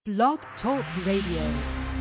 Blog Talk Radio.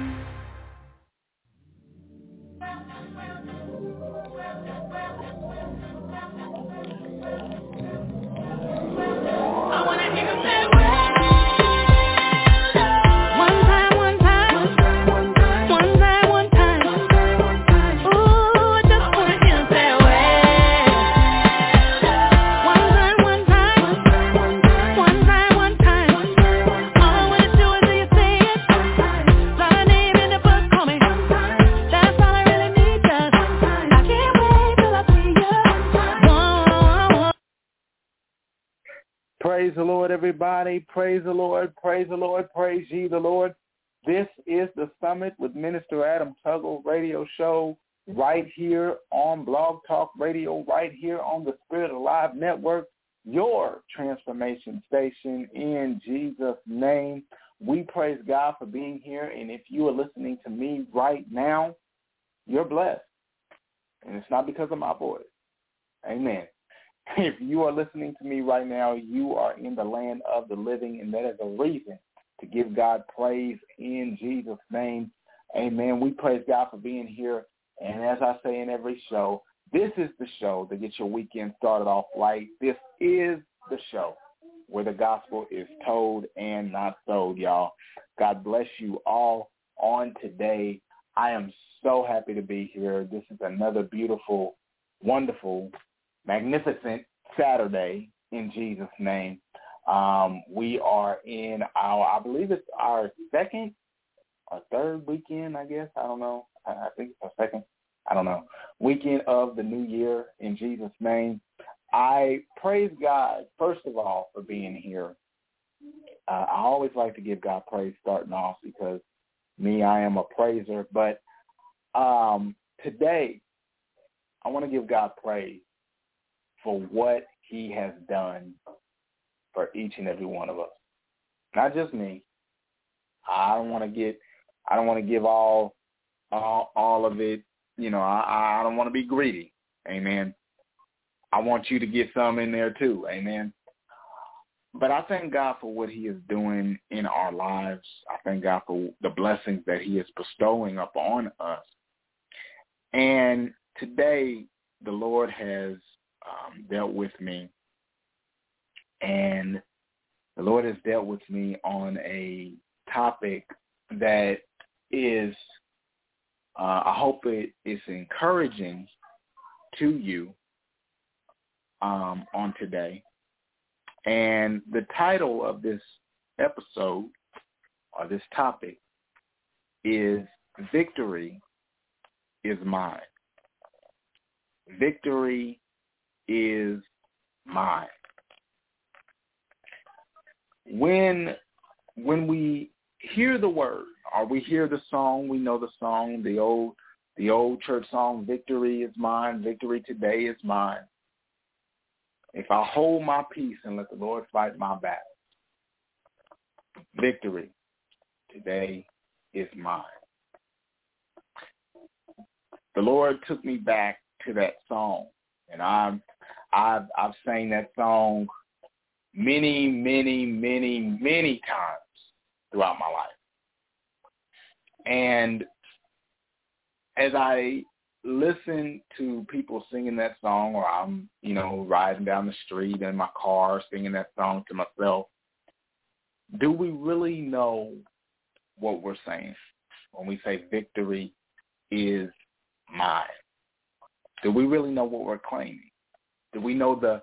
Praise the Lord, everybody. Praise the Lord. Praise the Lord. Praise ye the Lord. This is the Summit with Minister Adam Tuggle radio show right here on Blog Talk Radio, right here on the Spirit Alive Network, your transformation station in Jesus' name. We praise God for being here, and if you are listening to me right now, you're blessed. And it's not because of my voice. Amen. If you are listening to me right now, you are in the land of the living, and that is a reason to give God praise in Jesus' name. Amen. We praise God for being here. And as I say in every show, this is the show that gets your weekend started off right. This is the show where the gospel is told and not sold, y'all. God bless you all on today. I am so happy to be here. This is another beautiful, wonderful, magnificent Saturday in Jesus' name. We are in I believe it's our second or third weekend, I guess. I don't know. I think it's our second. I don't know. Weekend of the new year in Jesus' name. I praise God, first of all, for being here. I always like to give God praise starting off because I am a praiser. But today, I want to give God praise for what he has done for each and every one of us. Not just me. I don't want to give all of it. You know, I don't want to be greedy. Amen. I want you to get some in there too. Amen. But I thank God for what he is doing in our lives. I thank God for the blessings that he is bestowing upon us. And today, the Lord has dealt with me, and the Lord has dealt with me on a topic that is, I hope it is encouraging to you on today. And the title of this episode, or this topic, is Victory is Mine. Victory is mine. When we hear the word, or we hear the song, we know the song, the old church song, victory is mine, victory today is mine. If I hold my peace and let the Lord fight my battle, victory today is mine. The Lord took me back to that song, and I've sang that song many times throughout my life. And as I listen to people singing that song, or I'm, riding down the street in my car singing that song to myself, do we really know what we're saying when we say victory is mine? Do we really know what we're claiming? Do we know the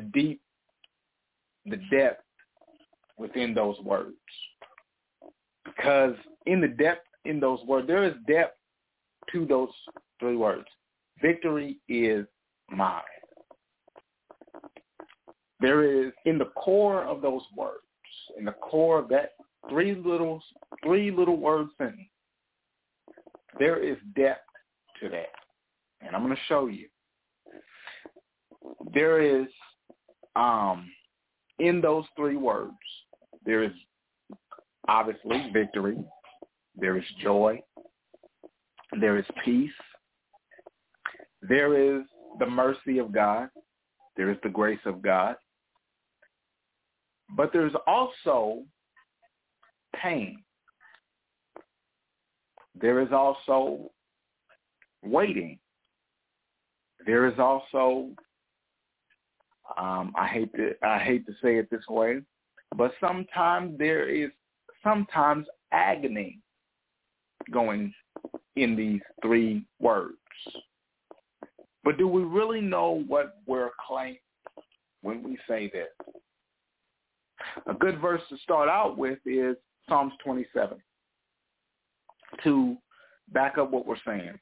depth within those words? Because in the depth in those words, there is depth to those three words. Victory is mine. There is, in the core of those words, in the core of that three little word sentence, there is depth to that. And I'm going to show you. There is, in those three words, there is obviously victory, there is joy, there is peace, there is the mercy of God, there is the grace of God, but there's also pain. There is also waiting. There is also, I hate to say it this way, but sometimes there is agony going in these three words. But do we really know what we're claiming when we say this? A good verse to start out with is Psalms 27 to back up what we're saying.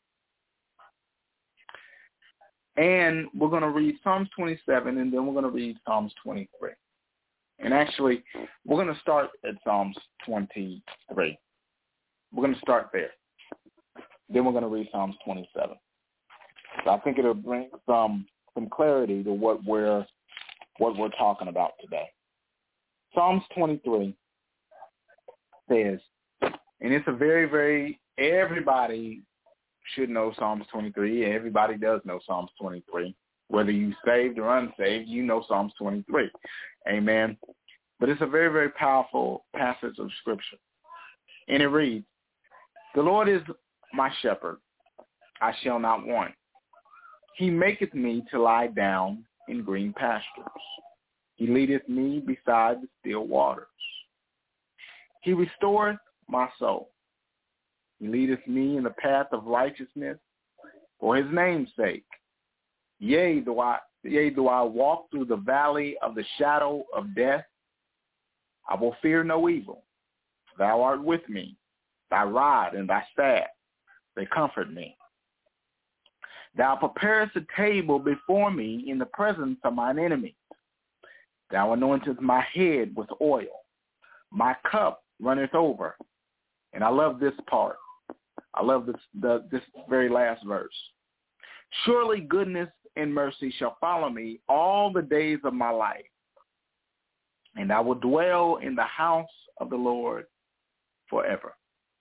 And we're going to read Psalms 27, and then we're going to read Psalms 23. And actually, we're going to start at Psalms 23. We're going to start there. Then we're going to read Psalms 27. So I think it'll bring some clarity to what we're talking about today. Psalms 23 says, and it's a very, very, everybody should know Psalms 23. Everybody does know Psalms 23. Whether you saved or unsaved, you know Psalms 23. Amen. But it's a very, very powerful passage of Scripture. And it reads, "The Lord is my shepherd, I shall not want. He maketh me to lie down in green pastures. He leadeth me beside the still waters. He restoreth my soul. He leadeth me in the path of righteousness for his name's sake. Yea, though I walk through the valley of the shadow of death, I will fear no evil. Thou art with me. Thy rod and thy staff, they comfort me. Thou preparest a table before me in the presence of mine enemies. Thou anointest my head with oil. My cup runneth over." And I love this part. I love this very last verse. "Surely goodness and mercy shall follow me all the days of my life, and I will dwell in the house of the Lord forever."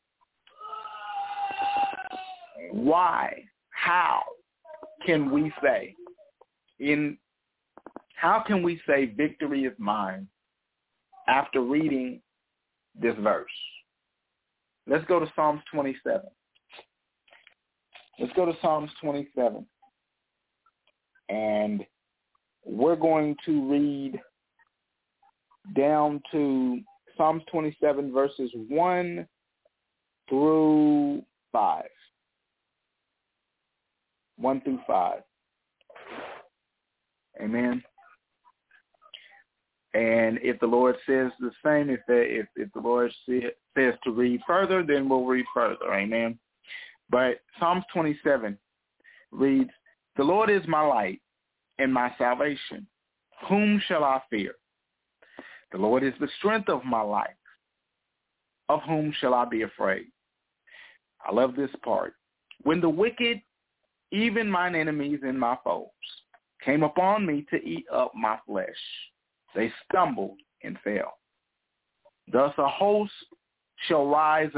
Why? How can we say victory is mine after reading this verse? Let's go to Psalms 27. Let's go to Psalms 27. And we're going to read down to Psalms 27, verses 1 through 5. 1 through 5. Amen. And if the Lord says the same, if the Lord says to read further, then we'll read further. Amen. But Psalms 27 reads, "The Lord is my light and my salvation. Whom shall I fear? The Lord is the strength of my life. Of whom shall I be afraid?" I love this part. "When the wicked, even mine enemies and my foes, came upon me to eat up my flesh, they stumbled and fell. Thus a host shall rise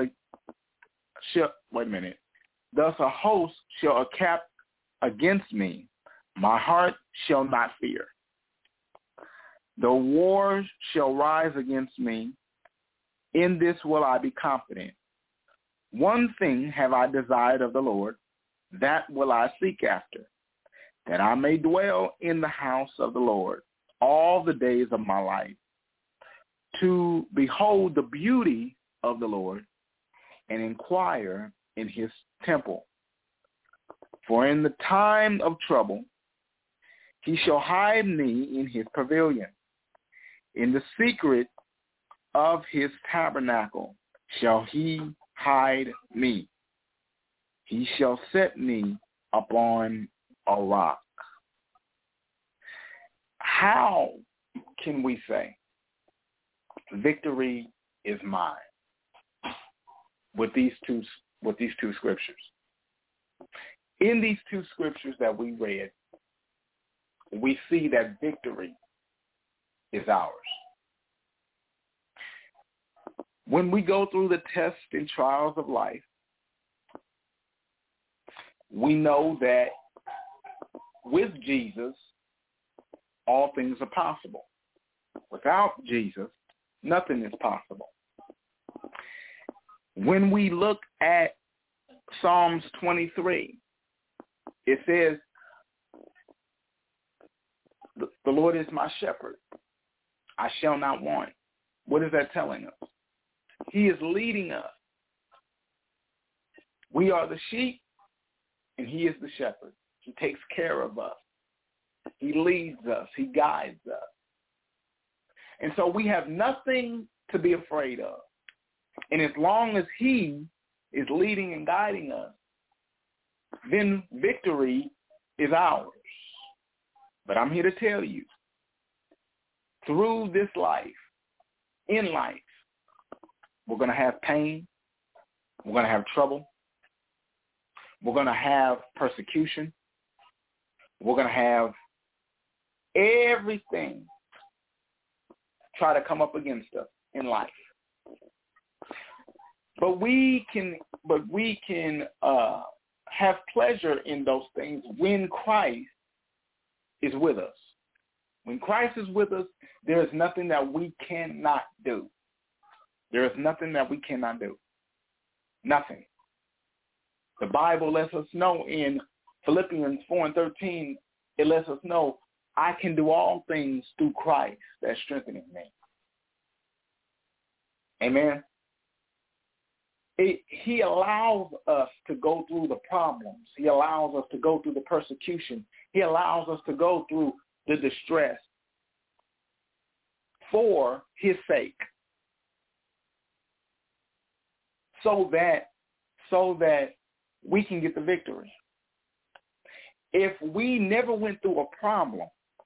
Thus a host shall encamp against me. My heart shall not fear. Though war shall rise against me, in this will I be confident. One thing have I desired of the Lord, that will I seek after, that I may dwell in the house of the Lord all the days of my life, to behold the beauty of the Lord and inquire in his temple. For in the time of trouble he shall hide me in his pavilion. In the secret of his tabernacle shall he hide me. He shall set me upon a rock." How can we say victory is mine with these two scriptures? In these two scriptures that we read, we see that victory is ours. When we go through the tests and trials of life, we know that with Jesus, all things are possible. Without Jesus, nothing is possible. When we look at Psalms 23. It says, the Lord is my shepherd. I shall not want. What is that telling us? He is leading us. We are the sheep, and he is the shepherd. He takes care of us. He leads us. He guides us. And so we have nothing to be afraid of. And as long as he is leading and guiding us, then victory is ours. But I'm here to tell you, through this life, in life, we're going to have pain. We're going to have trouble. We're going to have persecution. We're going to have everything try to come up against us in life. But we can have pleasure in those things when Christ is with us. When Christ is with us, there is nothing that we cannot do. There is nothing that we cannot do. Nothing. The Bible lets us know in Philippians 4:13, it lets us know, I can do all things through Christ that strengthens me. Amen. He allows us to go through the problems. He allows us to go through the persecution. He allows us to go through the distress for his sake. So that we can get the victory. If we never went through a problem,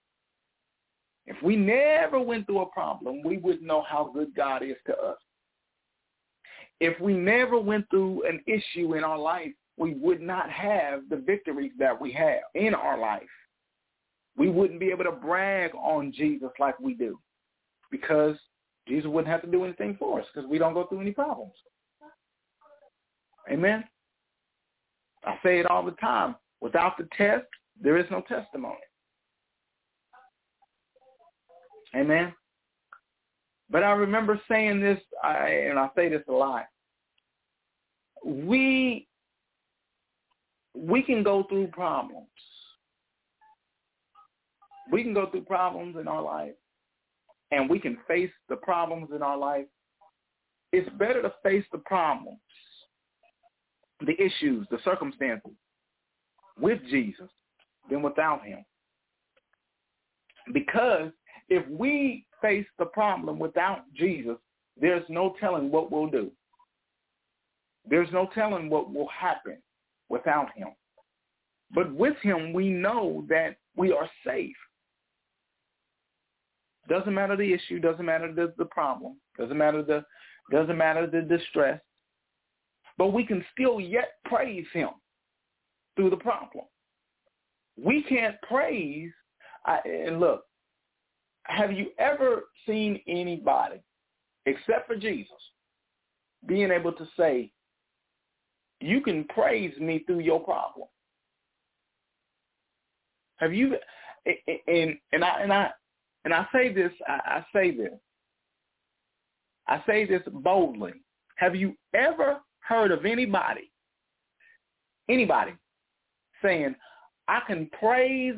we wouldn't know how good God is to us. If we never went through an issue in our life, we would not have the victories that we have in our life. We wouldn't be able to brag on Jesus like we do, because Jesus wouldn't have to do anything for us because we don't go through any problems. Amen. I say it all the time. Without the test, there is no testimony. Amen. But I remember saying this, and I say this a lot. We can go through problems. We can go through problems in our life, and we can face the problems in our life. It's better to face the problems, the issues, the circumstances with Jesus than without him. Because if we face the problem without Jesus, there's no telling what we'll do. There's no telling what will happen without him. But with him, we know that we are safe. Doesn't matter the issue, doesn't matter the problem, doesn't matter the distress. But we can still yet praise him through the problem. We can't praise, and look, have you ever seen anybody, except for Jesus, being able to say, you can praise me through your problem? Have you? And I say this. I say this boldly. Have you ever heard of anybody saying, I can praise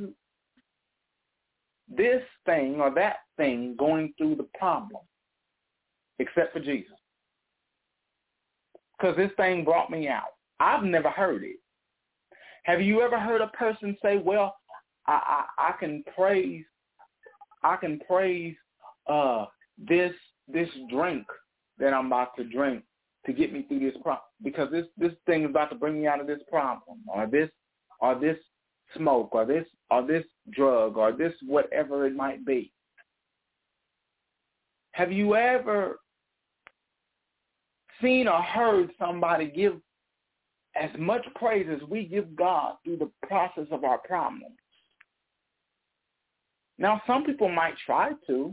this thing or that thing going through the problem, except for Jesus? Because this thing brought me out. I've never heard it. Have you ever heard a person say, well, I can praise this drink that I'm about to drink to get me through this problem, because this thing is about to bring me out of this problem, or this smoke, or this drug, or this whatever it might be. Have you ever seen or heard somebody give as much praise as we give God through the process of our problems? Now, some people might try to.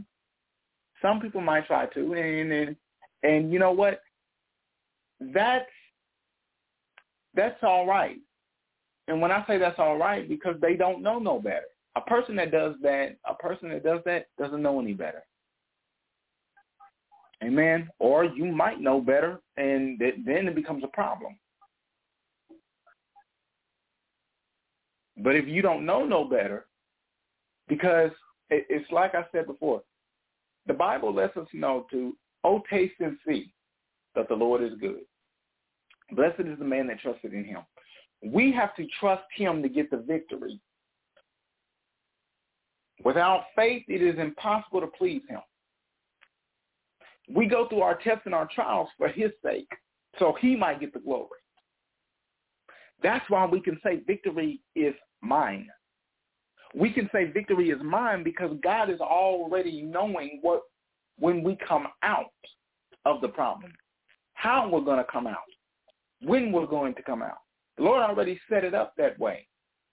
And you know what? That's all right. And when I say that's all right, because they don't know no better. A person that does that doesn't know any better. Amen. Or you might know better, and then it becomes a problem. But if you don't know no better, because it's like I said before, the Bible lets us know to, oh, taste and see that the Lord is good. Blessed is the man that trusted in him. We have to trust him to get the victory. Without faith, it is impossible to please him. We go through our tests and our trials for his sake, so he might get the glory. That's why we can say victory is mine. We can say victory is mine because God is already knowing when we come out of the problem, how we're going to come out, when we're going to come out. The Lord already set it up that way.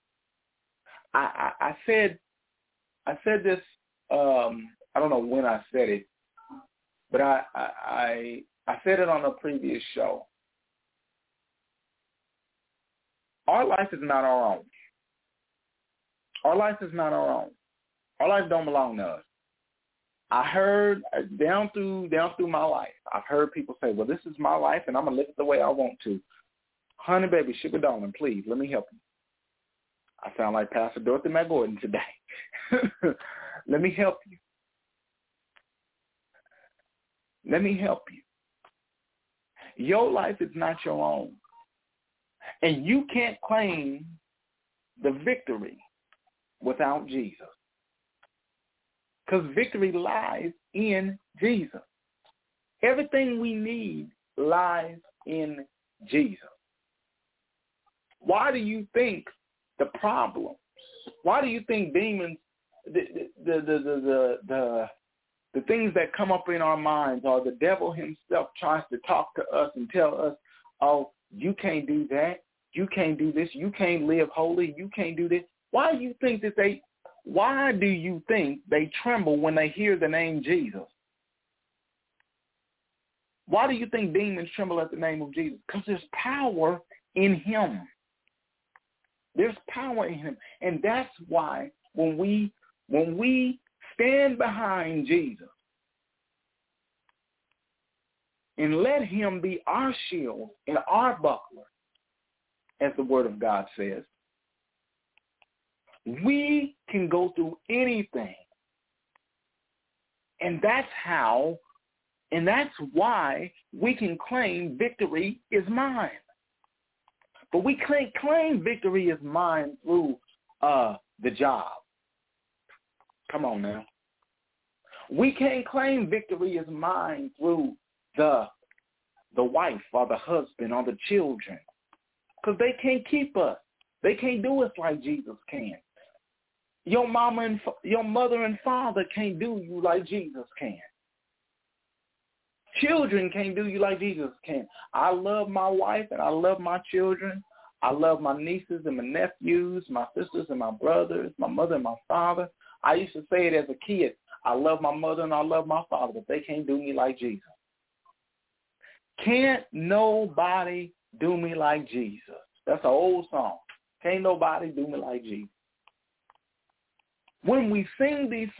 I said this, I don't know when I said it, but I said it on a previous show. Our life is not our own. Our life is not our own. Our life don't belong to us. I heard down through my life, I've heard people say, well, this is my life and I'm going to live it the way I want to. Honey, baby, sugar darling, please, let me help you. I sound like Pastor Dorothy McGordon today. Let me help you. Let me help you. Your life is not your own. And you can't claim the victory without Jesus. Because victory lies in Jesus. Everything we need lies in Jesus. Why do you think the problems, why do you think demons, the things that come up in our minds, or the devil himself tries to talk to us and tell us, oh, you can't do that, you can't do this, you can't live holy, you can't do this. Why do you think they tremble when they hear the name Jesus? Why do you think demons tremble at the name of Jesus? Because there's power in him. There's power in him. And that's why when we stand behind Jesus and let him be our shield and our buckler, as the word of God says, we can go through anything. And that's why we can claim victory is mine. But we can't claim victory is mine through the job. Come on now. We can't claim victory is mine through the wife or the husband or the children, because they can't keep us. They can't do us like Jesus can. Your mother and father can't do you like Jesus can. Children can't do you like Jesus can. I love my wife and I love my children. I love my nieces and my nephews, my sisters and my brothers, my mother and my father. I used to say it as a kid. I love my mother and I love my father, but they can't do me like Jesus. Can't nobody do me like Jesus. That's an old song. Can't nobody do me like Jesus. When we sing these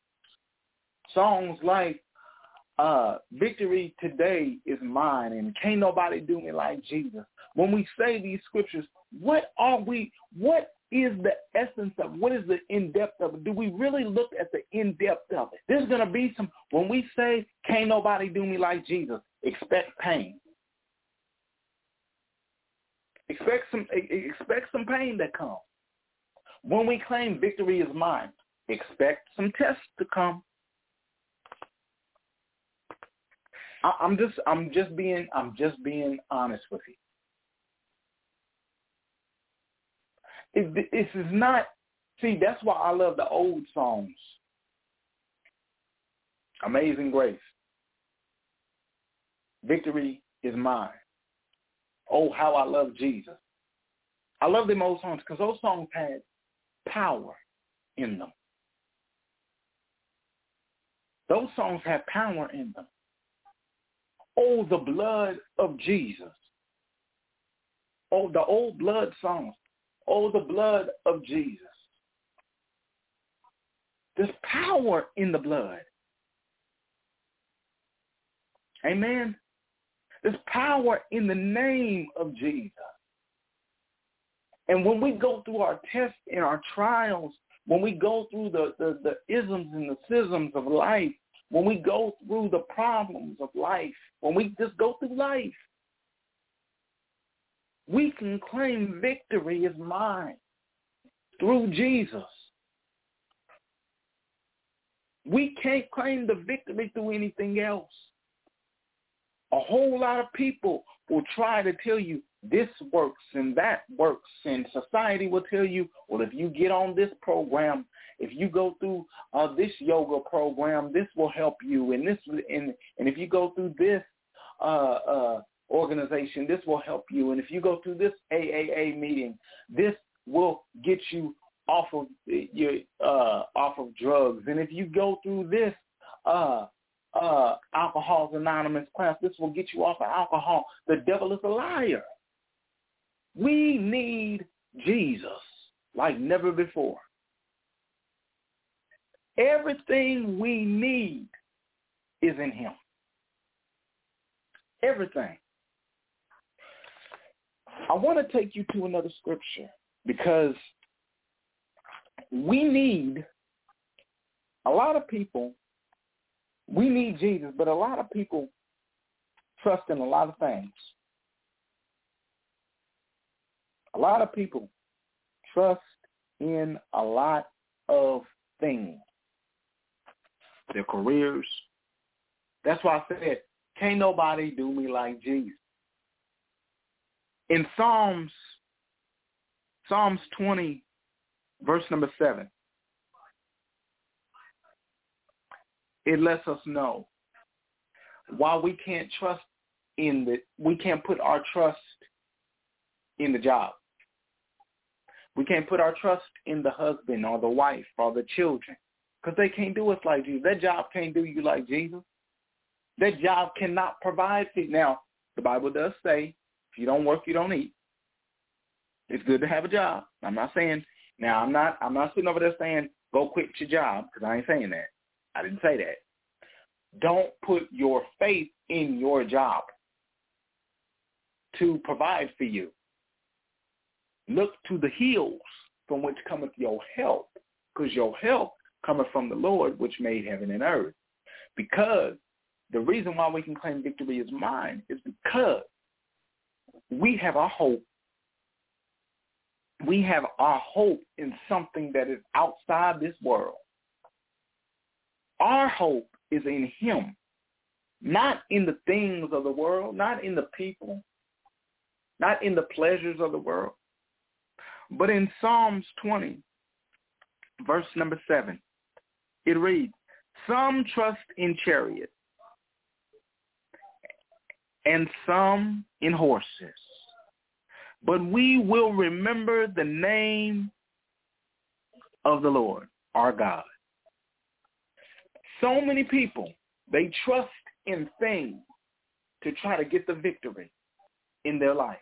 songs like victory today is mine and can't nobody do me like Jesus, when we say these scriptures, what is the essence of, what is the in-depth of it? Do we really look at the in-depth of it? There's going to be some, when we say can't nobody do me like Jesus, expect pain. Expect some pain that comes. When we claim victory is mine, expect some tests to come. I'm just being honest with you. This is not, see, that's why I love the old songs. Amazing Grace. Victory is mine. Oh, how I love Jesus. I love them old songs because those songs had power in them. Those songs have power in them. Oh, the blood of Jesus. Oh, the old blood songs. Oh, the blood of Jesus. There's power in the blood. Amen. There's power in the name of Jesus. And when we go through our tests and our trials, when we go through the isms and the schisms of life, when we go through the problems of life, when we just go through life, we can claim victory is mine through Jesus. We can't claim the victory through anything else. A whole lot of people will try to tell you this works and that works, and society will tell you, well, if you get on this program, if you go through this yoga program, this will help you, and if you go through this organization, this will help you, and if you go through this AAA meeting, this will get you off of drugs, and if you go through this Alcoholics Anonymous class, this will get you off of alcohol. The devil is a liar. We need Jesus like never before. Everything we need is in him. Everything. I want to take you to another scripture because we need a lot of people. We need Jesus, but a lot of people trust in a lot of things. A lot of people trust in a lot of things. Their careers. That's why I said, can't nobody do me like Jesus. In Psalms 20, verse number 7, it lets us know why we can't we can't put our trust in the job. We can't put our trust in the husband or the wife or the children because they can't do us like Jesus. That job can't do you like Jesus. That job cannot provide for you. Now, the Bible does say, if you don't work, you don't eat. It's good to have a job. I'm not saying, now I'm not sitting over there saying, go quit your job, because I ain't saying that. I didn't say that. Don't put your faith in your job to provide for you. Look to the hills from which cometh your help, because your help cometh from the Lord, which made heaven and earth. Because the reason why we can claim victory is mine is because we have our hope. We have our hope in something that is outside this world. Our hope is in him, not in the things of the world, not in the people, not in the pleasures of the world. But in Psalms 20, verse number 7, it reads, some trust in chariots and some in horses, but we will remember the name of the Lord, our God. So many people, they trust in things to try to get the victory in their life.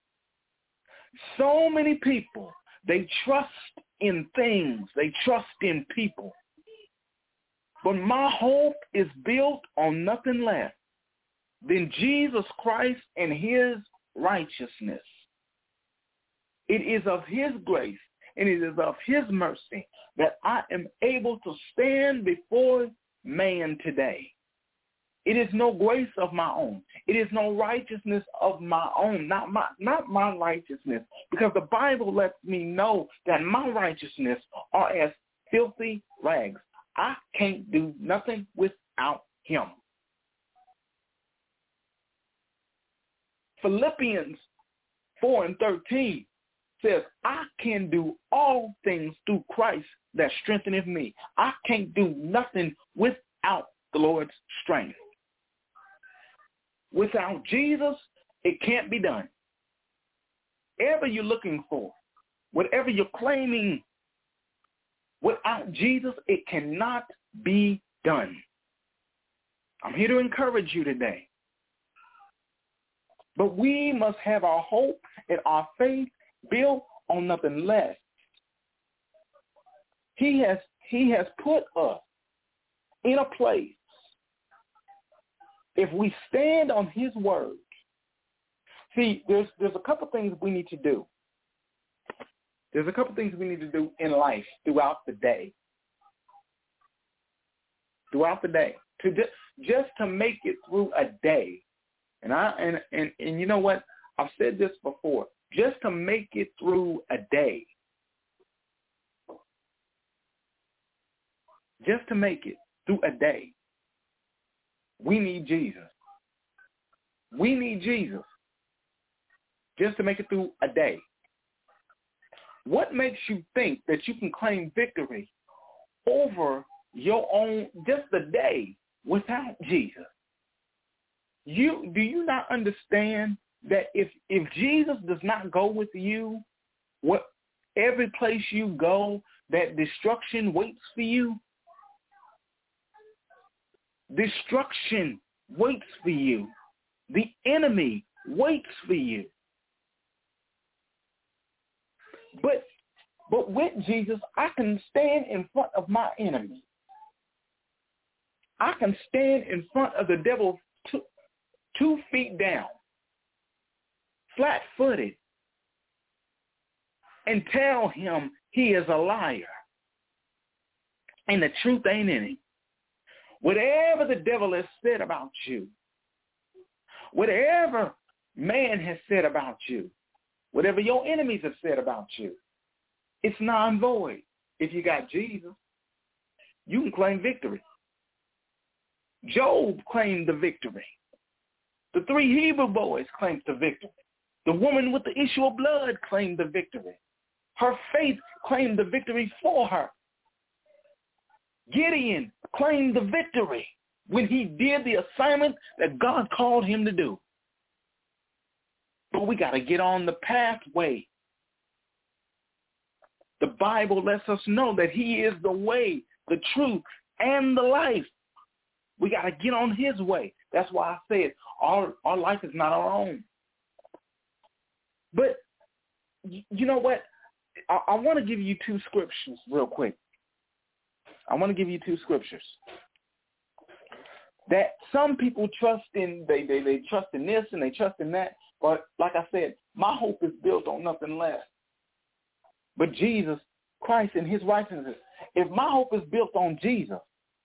So many people, they trust in things. They trust in people. But my hope is built on nothing less than Jesus Christ and his righteousness. It is of his grace and it is of his mercy that I am able to stand before man today. It is no grace of my own. It is no righteousness of my own, not my righteousness, because the Bible lets me know that my righteousness are as filthy rags. I can't do nothing without him. Philippians 4:13 says, I can do all things through Christ that strengtheneth me. I can't do nothing without the Lord's strength. Without Jesus, it can't be done. Whatever you're looking for, whatever you're claiming, without Jesus, it cannot be done. I'm here to encourage you today. But we must have our hope and our faith built on nothing less. He has put us in a place. If we stand on his word, see, there's a couple things we need to do. There's a couple things we need to do in life throughout the day. Throughout the day. Just to make it through a day. And you know what? I've said this before. Just to make it through a day. Just to make it through a day. We need Jesus. We need Jesus. Just to make it through a day. What makes you think that you can claim victory over your own, just a day without Jesus? Do you not understand that if Jesus does not go with you, every place you go, that destruction waits for you? Destruction waits for you. The enemy waits for you. But with Jesus, I can stand in front of my enemy. I can stand in front of the devil 2 feet down, flat-footed, and tell him he is a liar and the truth ain't in him. Whatever the devil has said about you, whatever man has said about you, whatever your enemies have said about you, it's non-void. If you got Jesus, you can claim victory. Job claimed the victory. The 3 Hebrew boys claimed the victory. The woman with the issue of blood claimed the victory. Her faith claimed the victory for her. Gideon claimed the victory when he did the assignment that God called him to do. But we got to get on the pathway. The Bible lets us know that he is the way, the truth, and the life. We got to get on his way. That's why I said our life is not our own. But you know what? I want to give you 2 scriptures real quick. I want to give you 2 scriptures that some people trust in. They trust in this and they trust in that. But like I said, my hope is built on nothing less but Jesus Christ and his righteousness. If my hope is built on Jesus,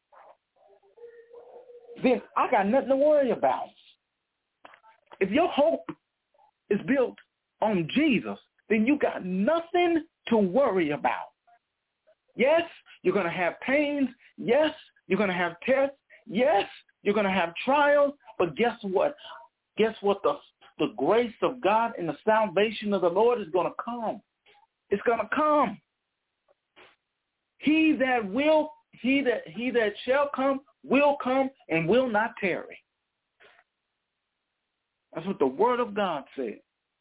then I got nothing to worry about. If your hope is built on Jesus, then you got nothing to worry about. Yes, you're going to have pains. Yes, you're going to have tests. Yes, you're going to have trials. But guess what? Guess what? The grace of God and the salvation of the Lord is going to come. It's going to come. He that shall come will come and will not tarry. That's what the word of God says.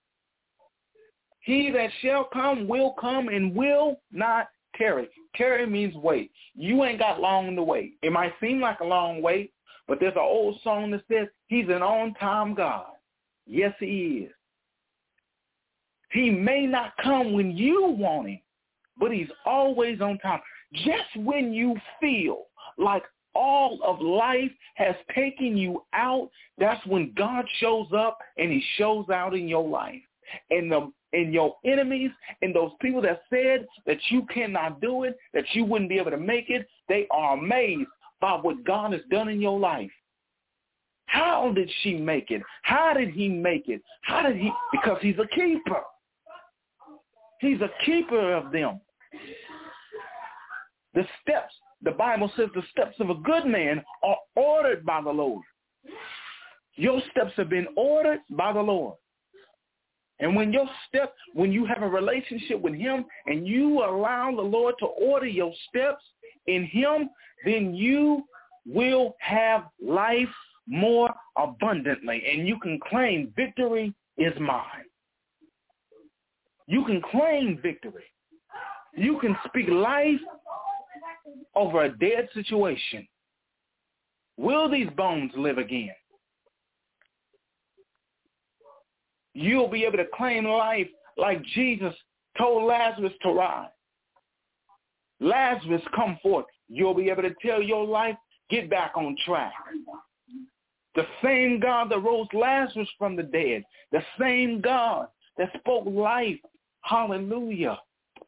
He that shall come will come and will not tarry. Tarry means wait. You ain't got long to wait. It might seem like a long wait, but there's an old song that says he's an on-time God. Yes, he is. He may not come when you want him, but he's always on time. Just when you feel like all of life has taken you out, that's when God shows up and he shows out in your life. And your enemies and those people that said that you cannot do it, that you wouldn't be able to make it, they are amazed by what God has done in your life. How did she make it? How did he make it? Because he's a keeper. He's a keeper of them. The steps, the Bible says the steps of a good man are ordered by the Lord. Your steps have been ordered by the Lord. And when you have a relationship with him and you allow the Lord to order your steps in him, then you will have life more abundantly. And you can claim victory is mine. You can claim victory. You can speak life over a dead situation. Will these bones live again? You'll be able to claim life like Jesus told Lazarus to rise. Lazarus, come forth. You'll be able to tell your life, get back on track. The same God that rose Lazarus from the dead, the same God that spoke life, hallelujah,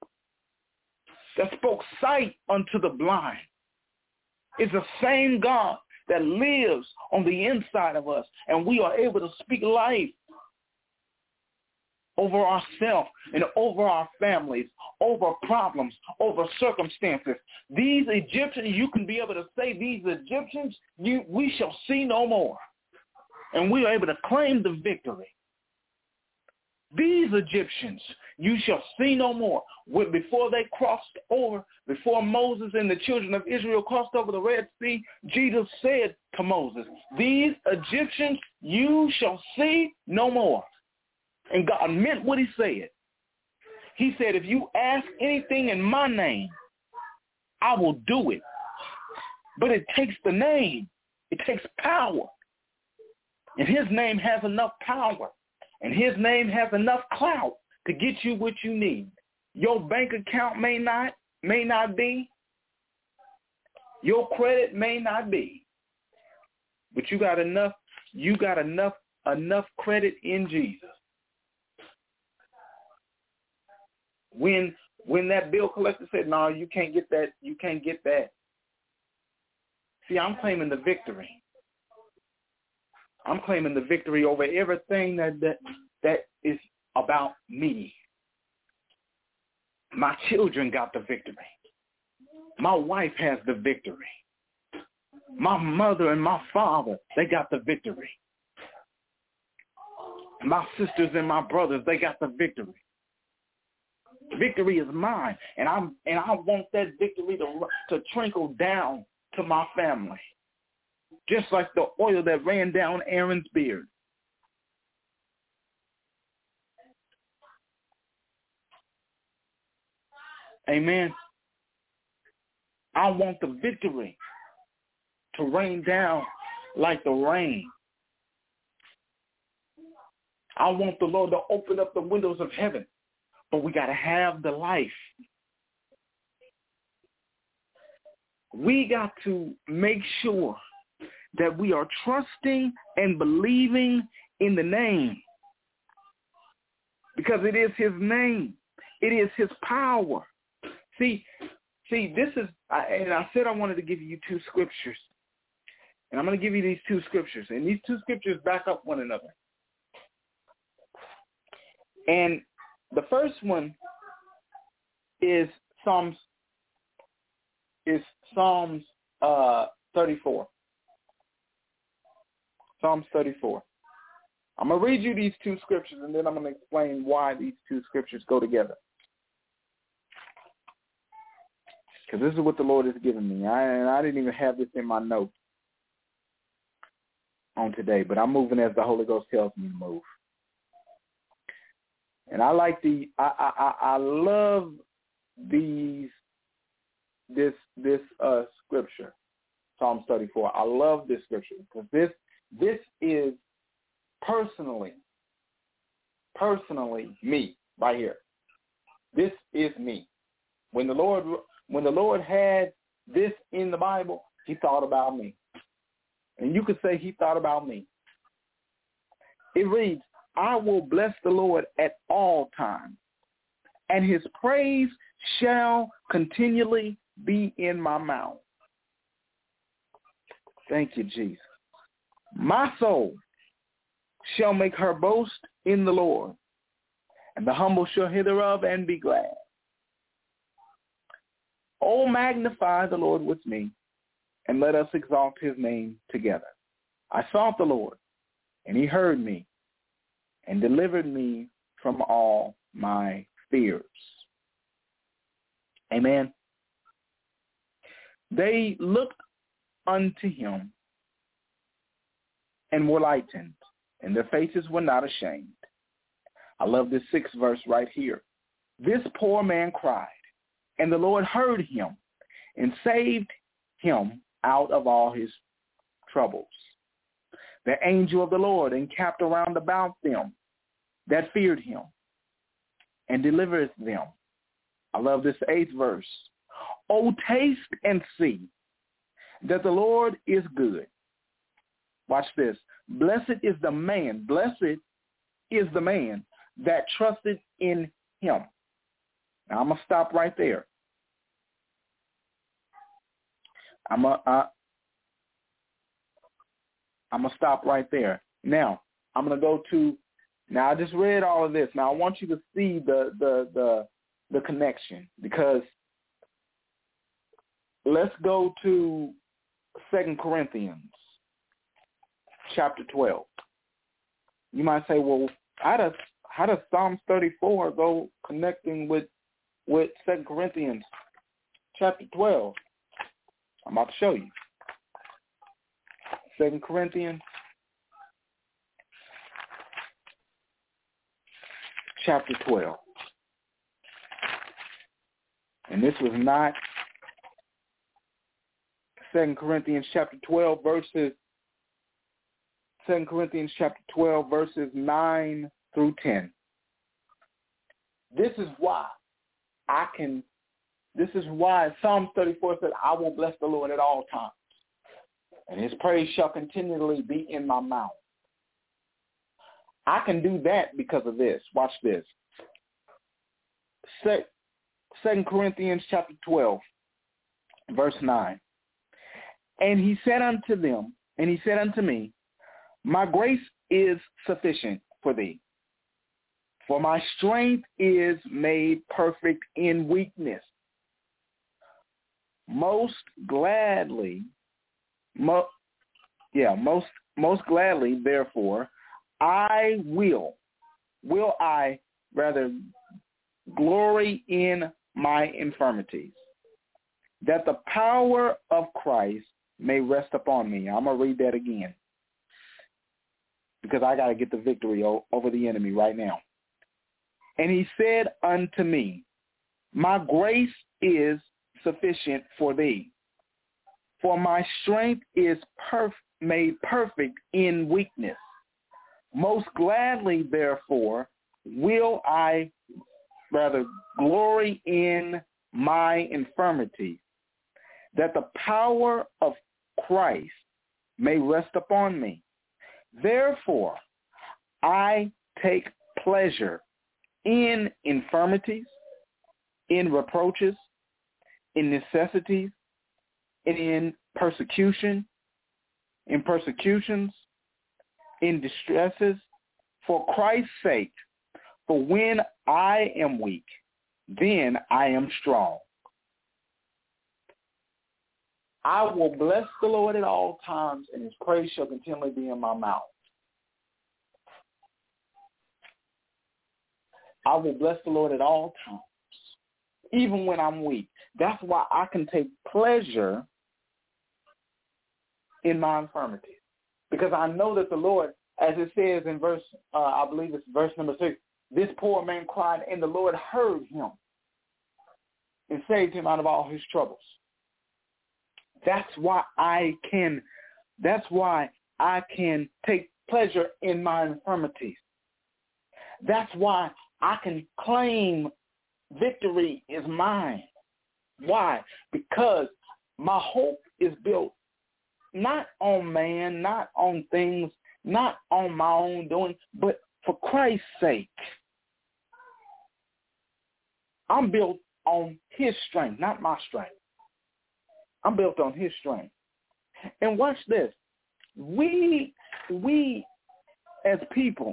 that spoke sight unto the blind. It's the same God that lives on the inside of us, and we are able to speak life over ourselves and over our families, over problems, over circumstances. These Egyptians, you can be able to say, these Egyptians, we shall see no more. And we are able to claim the victory. These Egyptians, you shall see no more. Before they crossed over, before Moses and the children of Israel crossed over the Red Sea, Jesus said to Moses, these Egyptians you shall see no more. And God meant what he said. He said, if you ask anything in my name, I will do it. But it takes the name. It takes power. And his name has enough power. And his name has enough clout to get you what you need. Your bank account may not be. Your credit may not be. But you got enough credit in Jesus. When that bill collector said, no, you can't get that. See, I'm claiming the victory. I'm claiming the victory over everything that is about me. My children got the victory. My wife has the victory. My mother and my father, they got the victory. My sisters and my brothers, they got the victory. Victory is mine, and I want that victory to trickle down to my family. Just like the oil that ran down Aaron's beard. Amen. I want the victory to rain down like the rain. I want the Lord to open up the windows of heaven, but we got to have the life. We got to make sure that we are trusting and believing in the name, because it is his name. It is his power. See, this is, and I said I wanted to give you two scriptures, and I'm going to give you these two scriptures, and these two scriptures back up one another. And the first one is Psalms 34. Psalms 34. I'm going to read you these two scriptures, and then I'm going to explain why these two scriptures go together. Because this is what the Lord has given me. I didn't even have this in my notes on today, but I'm moving as the Holy Ghost tells me to move. And I like I love this scripture, Psalms 34. I love this scripture because this is personally me right here. This is me. When the Lord had this in the Bible, he thought about me. And you could say he thought about me. It reads, I will bless the Lord at all times, and his praise shall continually be in my mouth. Thank you, Jesus. My soul shall make her boast in the Lord, and the humble shall hear thereof and be glad. Oh, magnify the Lord with me, and let us exalt his name together. I sought the Lord, and he heard me, and delivered me from all my fears. Amen. They looked unto him and were lightened, and their faces were not ashamed. I love this 6th verse right here. This poor man cried, and the Lord heard him and saved him out of all his troubles. The angel of the Lord encamped around about them that feared him and delivered them. I love this 8th verse. Oh, taste and see that the Lord is good. Watch this. Blessed is the man that trusted in him. Now, I'm going to stop right there. I'm gonna stop right there. Now I'm gonna go to. Now I just read all of this. Now I want you to see the connection, because let's go to 2 Corinthians chapter 12. You might say, well, how does Psalms 34 go connecting with 2 Corinthians chapter 12? I'm about to show you. 2 Corinthians chapter 12. And this was not 2 Corinthians chapter 12 verses 2 Corinthians chapter 12 verses 9 through 10. This is why Psalm 34 said, I will bless the Lord at all times, and his praise shall continually be in my mouth. I can do that because of this. Watch this. 2 Corinthians chapter 12, verse 9. And he said unto me, my grace is sufficient for thee, for my strength is made perfect in weakness. Most gladly, therefore, I will I rather glory in my infirmities, that the power of Christ may rest upon me. I'm going to read that again, because I got to get the victory over the enemy right now. And he said unto me, my grace is sufficient for thee, for my strength is made perfect in weakness. Most gladly, therefore, will I rather glory in my infirmities, that the power of Christ may rest upon me. Therefore, I take pleasure in infirmities, in reproaches, in necessities, in persecutions, in distresses, for Christ's sake. For when I am weak, then I am strong. I will bless the Lord at all times, and his praise shall continually be in my mouth. I will bless the Lord at all times, even when I'm weak. That's why I can take pleasure in my infirmities, because I know that the Lord, as it says in verse, I believe it's verse number 6, this poor man cried, and the Lord heard him and saved him out of all his troubles. That's why I can take pleasure in my infirmities. That's why I can claim victory is mine. Why? Because my hope is built not on man, not on things, not on my own doing, but for Christ's sake. I'm built on his strength, not my strength. I'm built on his strength. And watch this. We as people,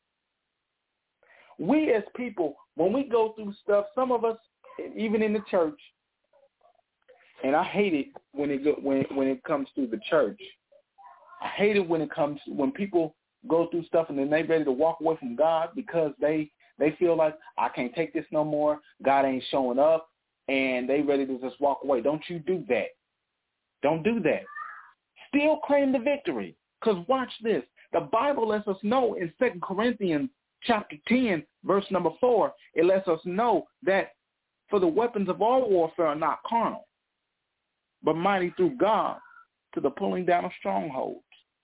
when we go through stuff, some of us, even in the church, and I hate it when it comes to the church. I hate it when people go through stuff and then they ready to walk away from God because they feel like, I can't take this no more. God ain't showing up, and they ready to just walk away. Don't you do that. Don't do that. Still claim the victory, because watch this. The Bible lets us know in 2 Corinthians chapter 10, verse number 4, it lets us know that for the weapons of our warfare are not carnal, but mighty through God to the pulling down of strongholds.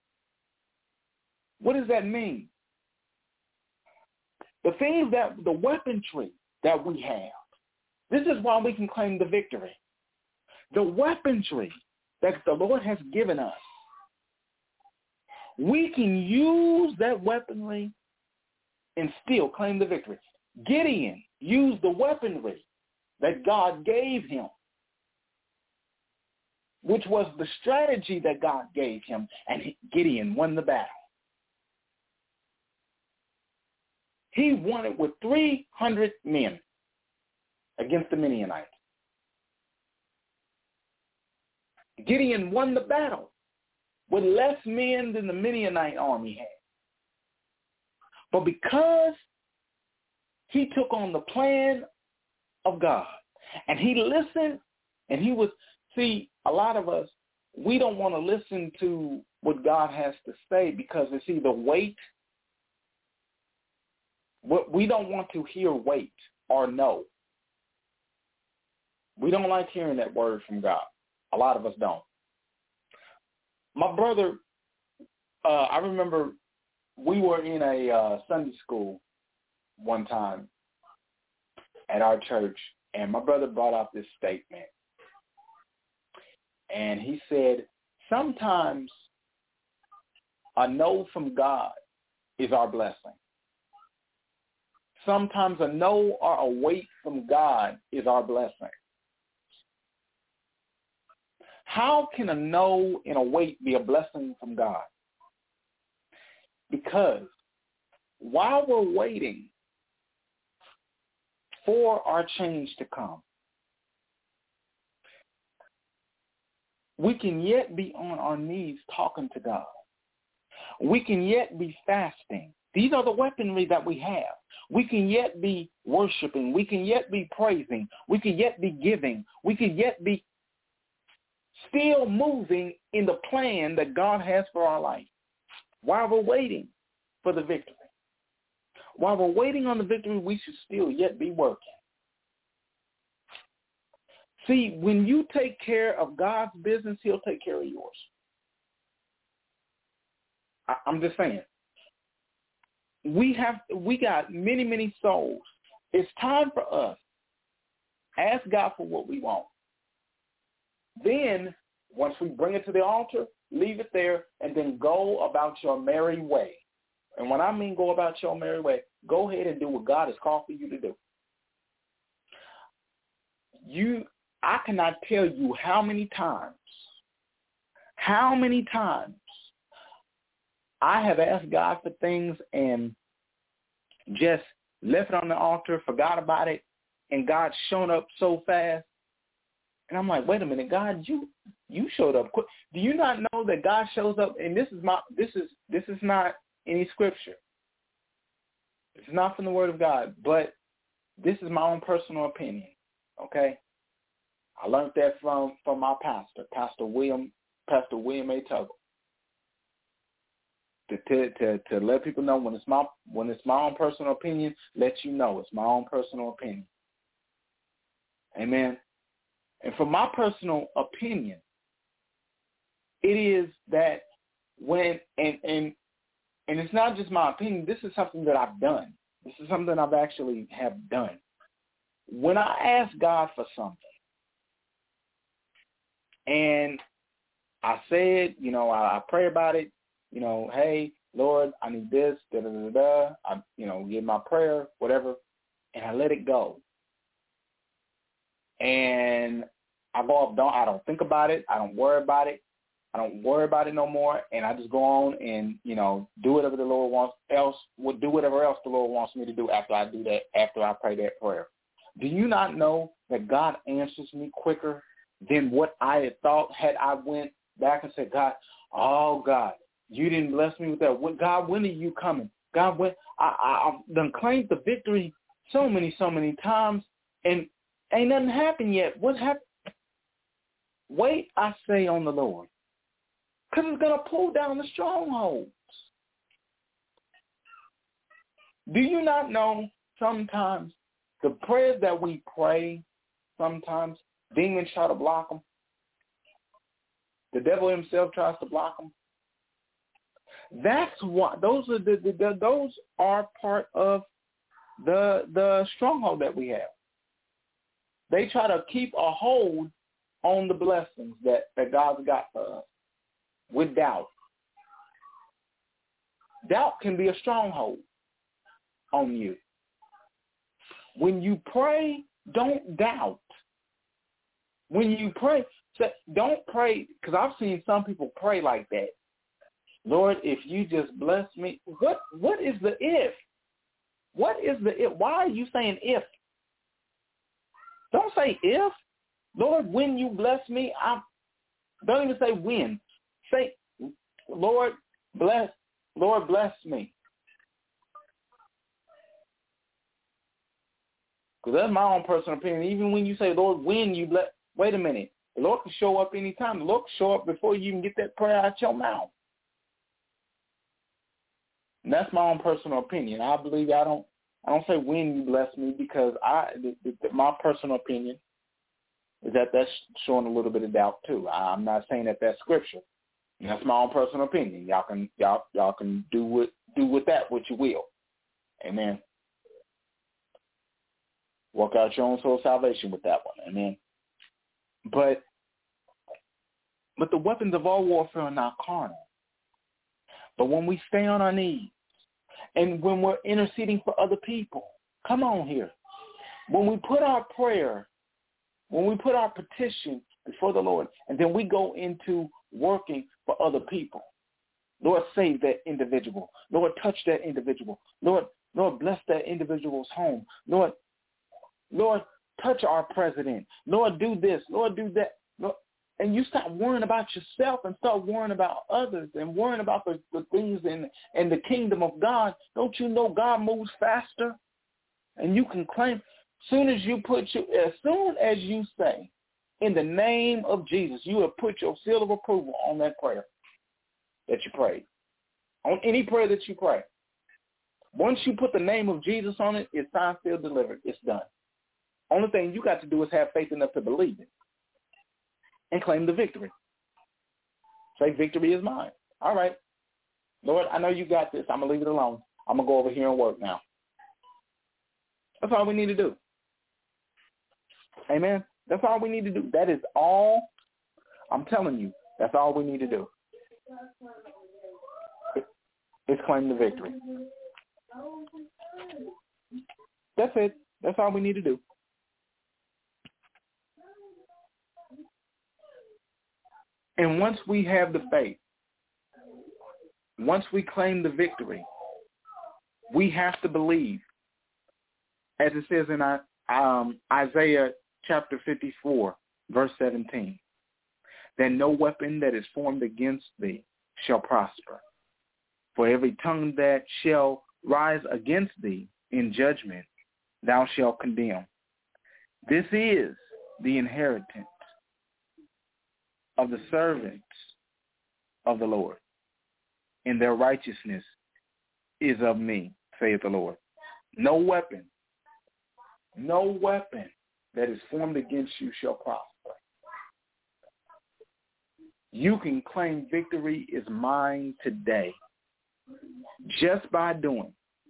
What does that mean? The things the weaponry that we have, this is why we can claim the victory. The weaponry that the Lord has given us, we can use that weaponry and still claim the victory. Gideon used the weaponry that God gave him. which was the strategy that God gave him, and Gideon won the battle. He won it with 300 men against the Midianites. Gideon won the battle with less men than the Midianite army had. But because he took on the plan of God and he listened, and he was, see, a lot of us, we don't want to listen to what God has to say because it's either wait. We don't want to hear wait or no. We don't like hearing that word from God. A lot of us don't. My brother, I remember we were in a Sunday school one time at our church, and my brother brought out this statement. And he said, sometimes a no from God is our blessing. Sometimes a no or a wait from God is our blessing. How can a no and a wait be a blessing from God? Because while we're waiting for our change to come, we can yet be on our knees talking to God. We can yet be fasting. These are the weaponry that we have. We can yet be worshiping. We can yet be praising. We can yet be giving. We can yet be still moving in the plan that God has for our life while we're waiting for the victory. While we're waiting on the victory, we should still yet be working. See, when you take care of God's business, he'll take care of yours. I'm just saying. We got many, many souls. It's time for us. Ask God for what we want. Then, once we bring it to the altar, leave it there, and then go about your merry way. And when I mean go about your merry way, go ahead and do what God has called for you to do. I cannot tell you how many times I have asked God for things and just left it on the altar, forgot about it, and God shown up so fast. And I'm like, wait a minute, God, you showed up quick. Do you not know that God shows up? And this is not any scripture. It's not from the Word of God, but this is my own personal opinion. Okay, I learned that from my pastor, Pastor William A. Tuggle. To let people know when it's my own personal opinion, let you know it's my own personal opinion. Amen. And from my personal opinion, it is that when and it's not just my opinion. This is something that I've done. This is something I've actually have done. When I ask God for something, and I said, I pray about it. Hey, Lord, I need this, I, give my prayer, whatever, and I let it go. And I go up, I don't think about it. I don't worry about it. I don't worry about it no more. And I just go on and, do whatever the Lord wants do whatever else the Lord wants me to do after I do that, after I pray that prayer. Do you not know that God answers me quicker than what I had thought had I went back and said, God, you didn't bless me with that. God, when are you coming? God, when I've done claimed the victory so many times, and ain't nothing happened yet. What happened? Wait, I say, on the Lord, because it's going to pull down the strongholds. Do you not know sometimes the prayers that we pray, sometimes demons try to block them? The devil himself tries to block them. That's why those are part of the stronghold that we have. They try to keep a hold on the blessings that God's got for us with doubt. Doubt can be a stronghold on you. When you pray, don't doubt. When you pray, So don't pray, because I've seen some people pray like that. Lord, if you just bless me. What is the if? What is the if? Why are you saying if? Don't say if. Lord, when you bless me, don't even say when. Say, Lord, bless me. Because that's my own personal opinion. Even when you say, Lord, when you bless, wait a minute. The Lord can show up anytime. The Lord can show up before you can get that prayer out your mouth. And that's my own personal opinion. I believe I don't say when you bless me, because my personal opinion is that that's showing a little bit of doubt too. I'm not saying that that's scripture. And that's my own personal opinion. Y'all can do with that what you will. Amen. Work out your own soul salvation with that one. Amen. But the weapons of our warfare are not carnal. But when we stay on our knees and when we're interceding for other people, come on here. When we put our prayer, when we put our petition before the Lord, and then we go into working for other people, Lord, save that individual. Lord, touch that individual. Lord, bless that individual's home. Lord, touch our president. Lord, do this. Lord, do that. Lord, and you stop worrying about yourself and start worrying about others and worrying about the things in the kingdom of God. Don't you know God moves faster? And you can claim, as soon as you say, in the name of Jesus, you have put your seal of approval on that prayer that you prayed. On any prayer that you pray. Once you put the name of Jesus on it, it's signed, sealed, delivered. It's done. Only thing you got to do is have faith enough to believe it and claim the victory. Say, victory is mine. All right. Lord, I know you got this. I'm going to leave it alone. I'm going to go over here and work now. That's all we need to do. Amen. That's all we need to do. That is all. I'm telling you, that's all we need to do. It's claim the victory. That's it. That's all we need to do. And once we have the faith, once we claim the victory, we have to believe, as it says in Isaiah chapter 54, verse 17, that no weapon that is formed against thee shall prosper. For every tongue that shall rise against thee in judgment, thou shalt condemn. This is the inheritance of the servants of the Lord, and their righteousness is of me, saith the Lord. No weapon that is formed against you shall prosper. You can claim victory is mine today just by doing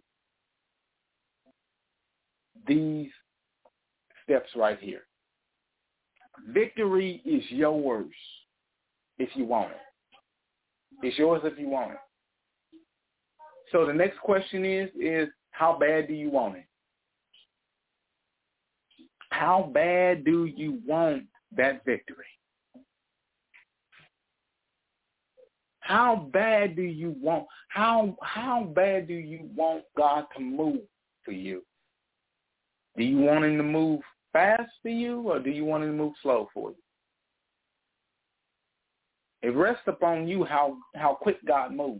these steps right here. Victory is yours if you want it. It's yours if you want it. So the next question is how bad do you want it? How bad do you want that victory? How bad do you want God to move for you? Do you want him to move fast for you, or do you want him to move slow for you? It rests upon you how quick God moves.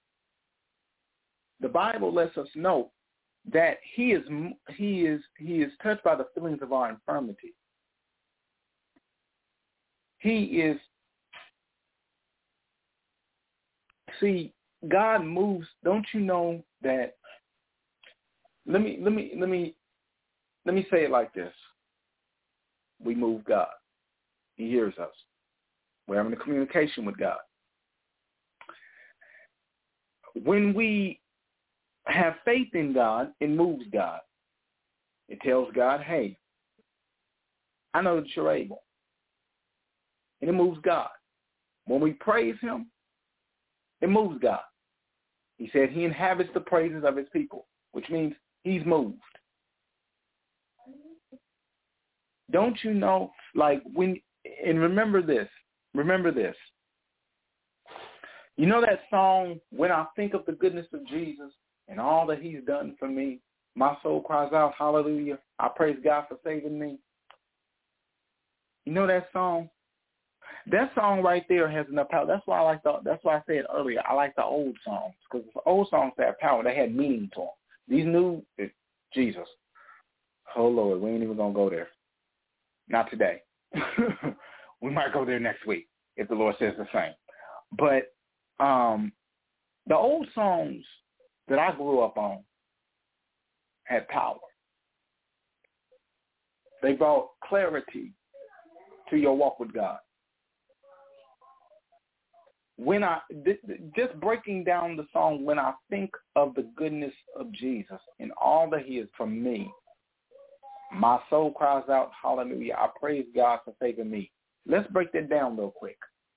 The Bible lets us know that he is touched by the feelings of our infirmity. God moves. Don't you know that? Let me say it like this. We move God. He hears us. We're having a communication with God. When we have faith in God, it moves God. It tells God, hey, I know that you're able. And it moves God. When we praise him, it moves God. He said he inhabits the praises of his people, which means he's moved. Don't you know, like when And remember this. You know that song, When I Think of the Goodness of Jesus and all that he's done for me, my soul cries out, hallelujah. I praise God for saving me. You know that song? That song right there has enough power. That's why I said earlier, I like the old songs, because the old songs had power. They had meaning to them. These new, Jesus. Oh, Lord, we ain't even going to go there. Not today. We might go there next week if the Lord says the same. But the old songs that I grew up on had power. They brought clarity to your walk with God. When just breaking down the song, when I think of the goodness of Jesus and all that he is for me, my soul cries out, hallelujah. I praise God for saving me. Let's break that down real quick.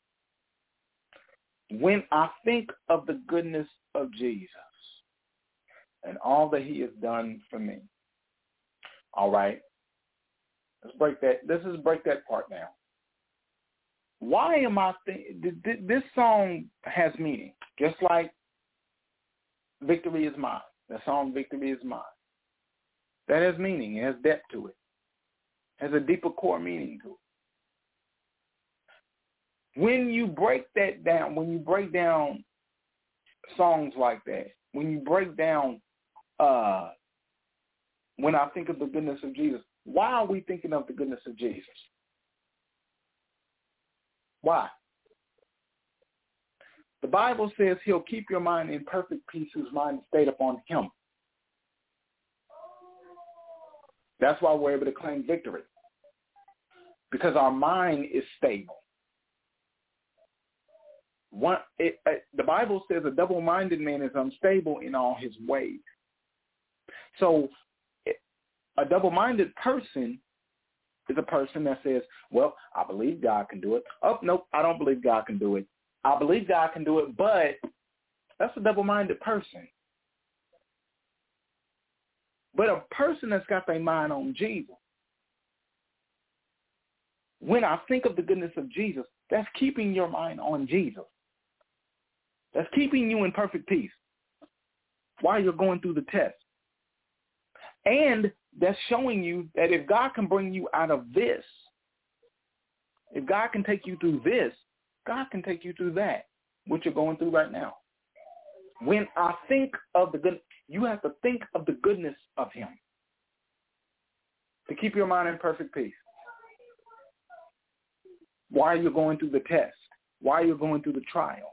When I think of the goodness of Jesus and all that he has done for me, all right, let's break that part down. Why am I this song has meaning, just like Victory Is Mine. The song Victory Is Mine. That has meaning. It has depth to it. It has a deeper core meaning to it. When you break that down, when you break down songs like that, when you break down when I think of the goodness of Jesus, why are we thinking of the goodness of Jesus? Why? The Bible says he'll keep your mind in perfect peace whose mind is stayed upon him. That's why we're able to claim victory, because our mind is stable. The Bible says a double-minded man is unstable in all his ways. So a double-minded person is a person that says, well, I believe God can do it. Oh, nope, I don't believe God can do it. I believe God can do it, but that's a double-minded person. But a person that's got their mind on Jesus, when I think of the goodness of Jesus, that's keeping your mind on Jesus. That's keeping you in perfect peace while you're going through the test. And that's showing you that if God can bring you out of this, if God can take you through this, God can take you through that, what you're going through right now. When I think of the good, you have to think of the goodness of him to keep your mind in perfect peace. While you're going through the test, while you're going through the trial.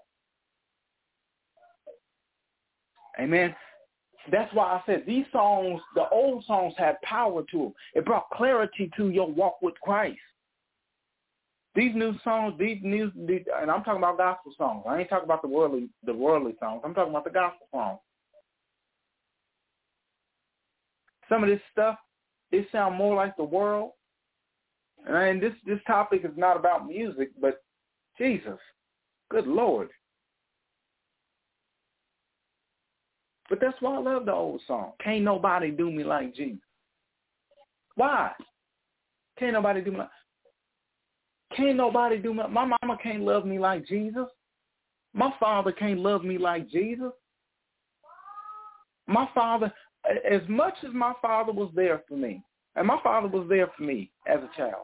Amen. That's why I said these songs, the old songs had power to them. It brought clarity to your walk with Christ. These new songs, and I'm talking about gospel songs. I ain't talking about the worldly songs. I'm talking about the gospel songs. Some of this stuff, it sounds more like the world. And this topic is not about music, but Jesus, good Lord. But that's why I love the old song. Can't nobody do me like Jesus. Why? Can't nobody do me like... My mama can't love me like Jesus. My father can't love me like Jesus. My father, as much as my father was there for me, and my father was there for me as a child.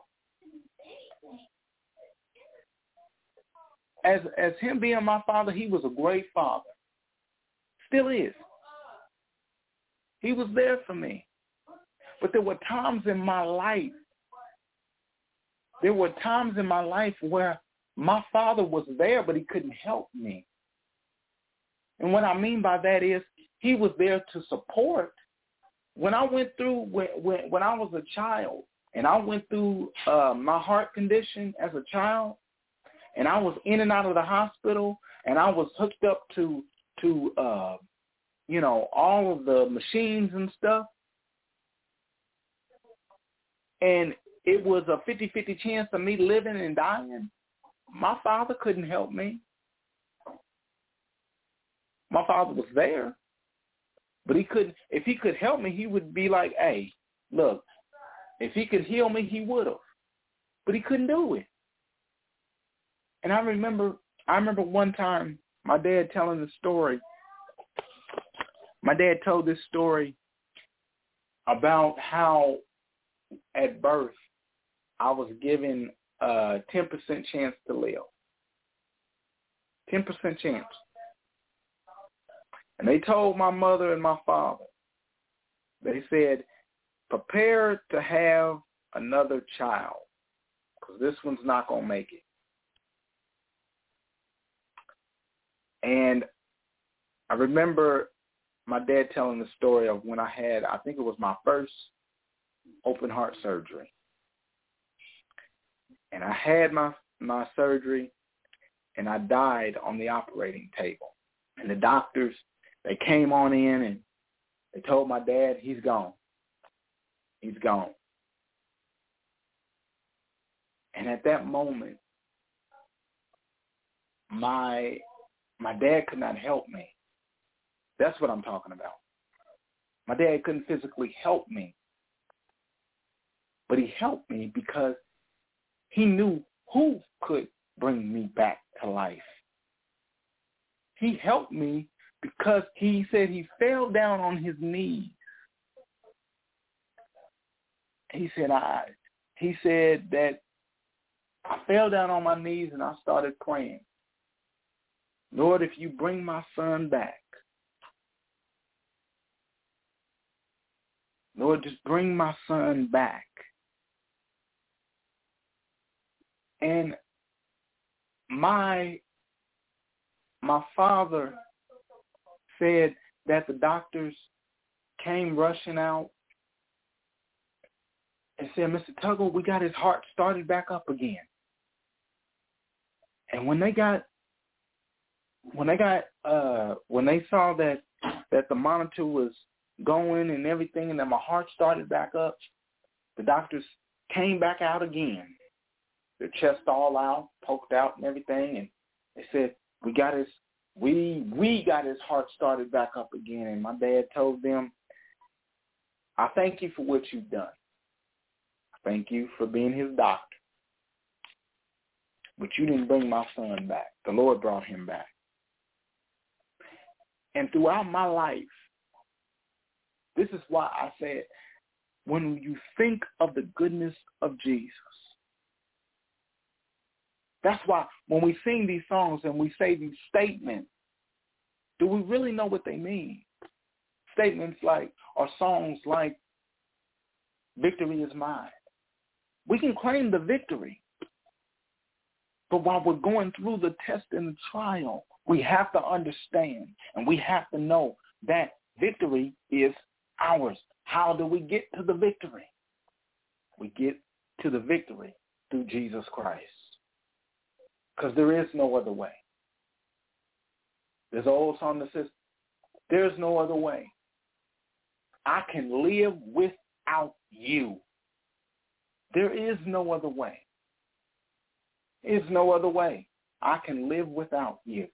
As him being my father, he was a great father. Still is. He was there for me. But there were times in my life where my father was there, but he couldn't help me. And what I mean by that is he was there to support. When I went through, when I was a child, and I went through my heart condition as a child, and I was in and out of the hospital, and I was hooked up to all of the machines and stuff. And it was a 50-50 chance of me living and dying. My father couldn't help me. My father was there, but he couldn't. If he could help me, he would be like, hey, look, if he could heal me, he would have. But he couldn't do it. And I remember one time my dad telling the story. My dad told this story about how at birth I was given a 10% chance to live. 10% chance. And they told my mother and my father, they said, prepare to have another child because this one's not going to make it. And I remember my dad telling the story of when I had, I think it was my first open heart surgery. And I had my surgery, and I died on the operating table. And the doctors, they came on in, and they told my dad, he's gone. He's gone. And at that moment, my dad could not help me. That's what I'm talking about. My dad couldn't physically help me. But he helped me because he knew who could bring me back to life. He helped me because he said he fell down on his knees. He said that I fell down on my knees and I started praying. Lord, if you bring my son back, Lord, just bring my son back. And my father said that the doctors came rushing out and said, Mr. Tuggle, we got his heart started back up again. And when they saw that the monitor was going and everything, and then my heart started back up, the doctors came back out again, their chest all out, poked out and everything, and they said, we got his heart started back up again. And my dad told them, I thank you for what you've done. I thank you for being his doctor. But you didn't bring my son back. The Lord brought him back. And throughout my life, this is why I said, when you think of the goodness of Jesus, that's why when we sing these songs and we say these statements, do we really know what they mean? Statements like, or songs like, victory is mine. We can claim the victory. But while we're going through the test and the trial, we have to understand and we have to know that victory is ours. How do we get to the victory? We get to the victory through Jesus Christ. Because there is no other way. There's an old song that says, there's no other way. I can live without you. There is no other way. There is no other way. I can live without you.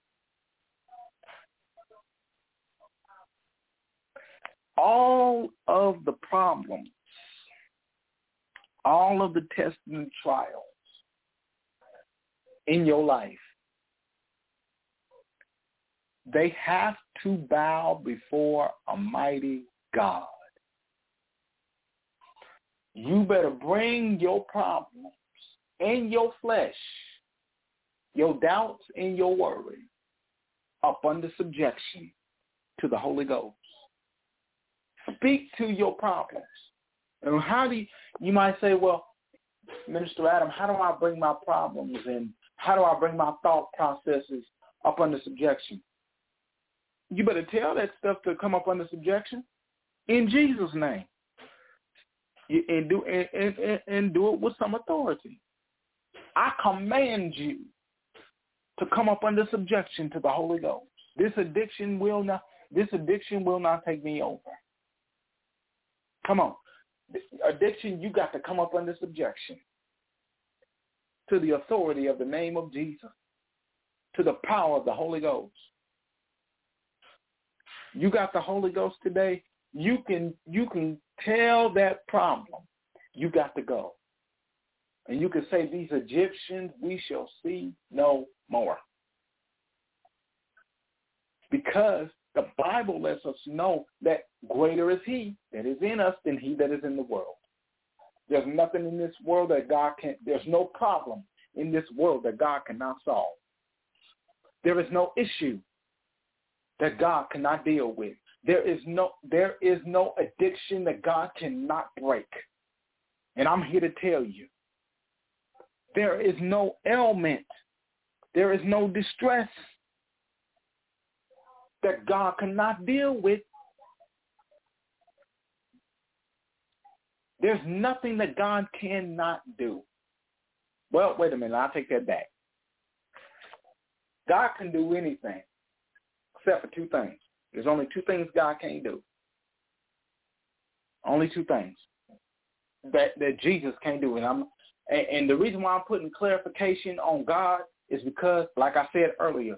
All of the problems, all of the tests and trials in your life, they have to bow before a mighty God. You better bring your problems and your flesh, your doubts and your worries up under subjection to the Holy Ghost. Speak to your problems. And how do you might say, well, Minister Adam, how do I bring my problems and how do I bring my thought processes up under subjection? You better tell that stuff to come up under subjection in Jesus' name. And do it with some authority. I command you to come up under subjection to the Holy Ghost. This addiction will not take me over. Come on. Addiction, you got to come up under subjection to the authority of the name of Jesus, to the power of the Holy Ghost. You got the Holy Ghost today. You can tell that problem, you got to go. And you can say, these Egyptians we shall see no more. Because the Bible lets us know that greater is he that is in us than he that is in the world. There's nothing in this world that God can't, there's no problem in this world that God cannot solve. There is no issue that God cannot deal with. There is no addiction that God cannot break. And I'm here to tell you, there is no ailment, there is no distress that God cannot deal with. There's nothing that God cannot do. Well, wait a minute, I'll take that back. God can do anything except for two things. There's only two things God can't do. Only two things that Jesus can't do. And the reason why I'm putting clarification on God is because, like I said earlier,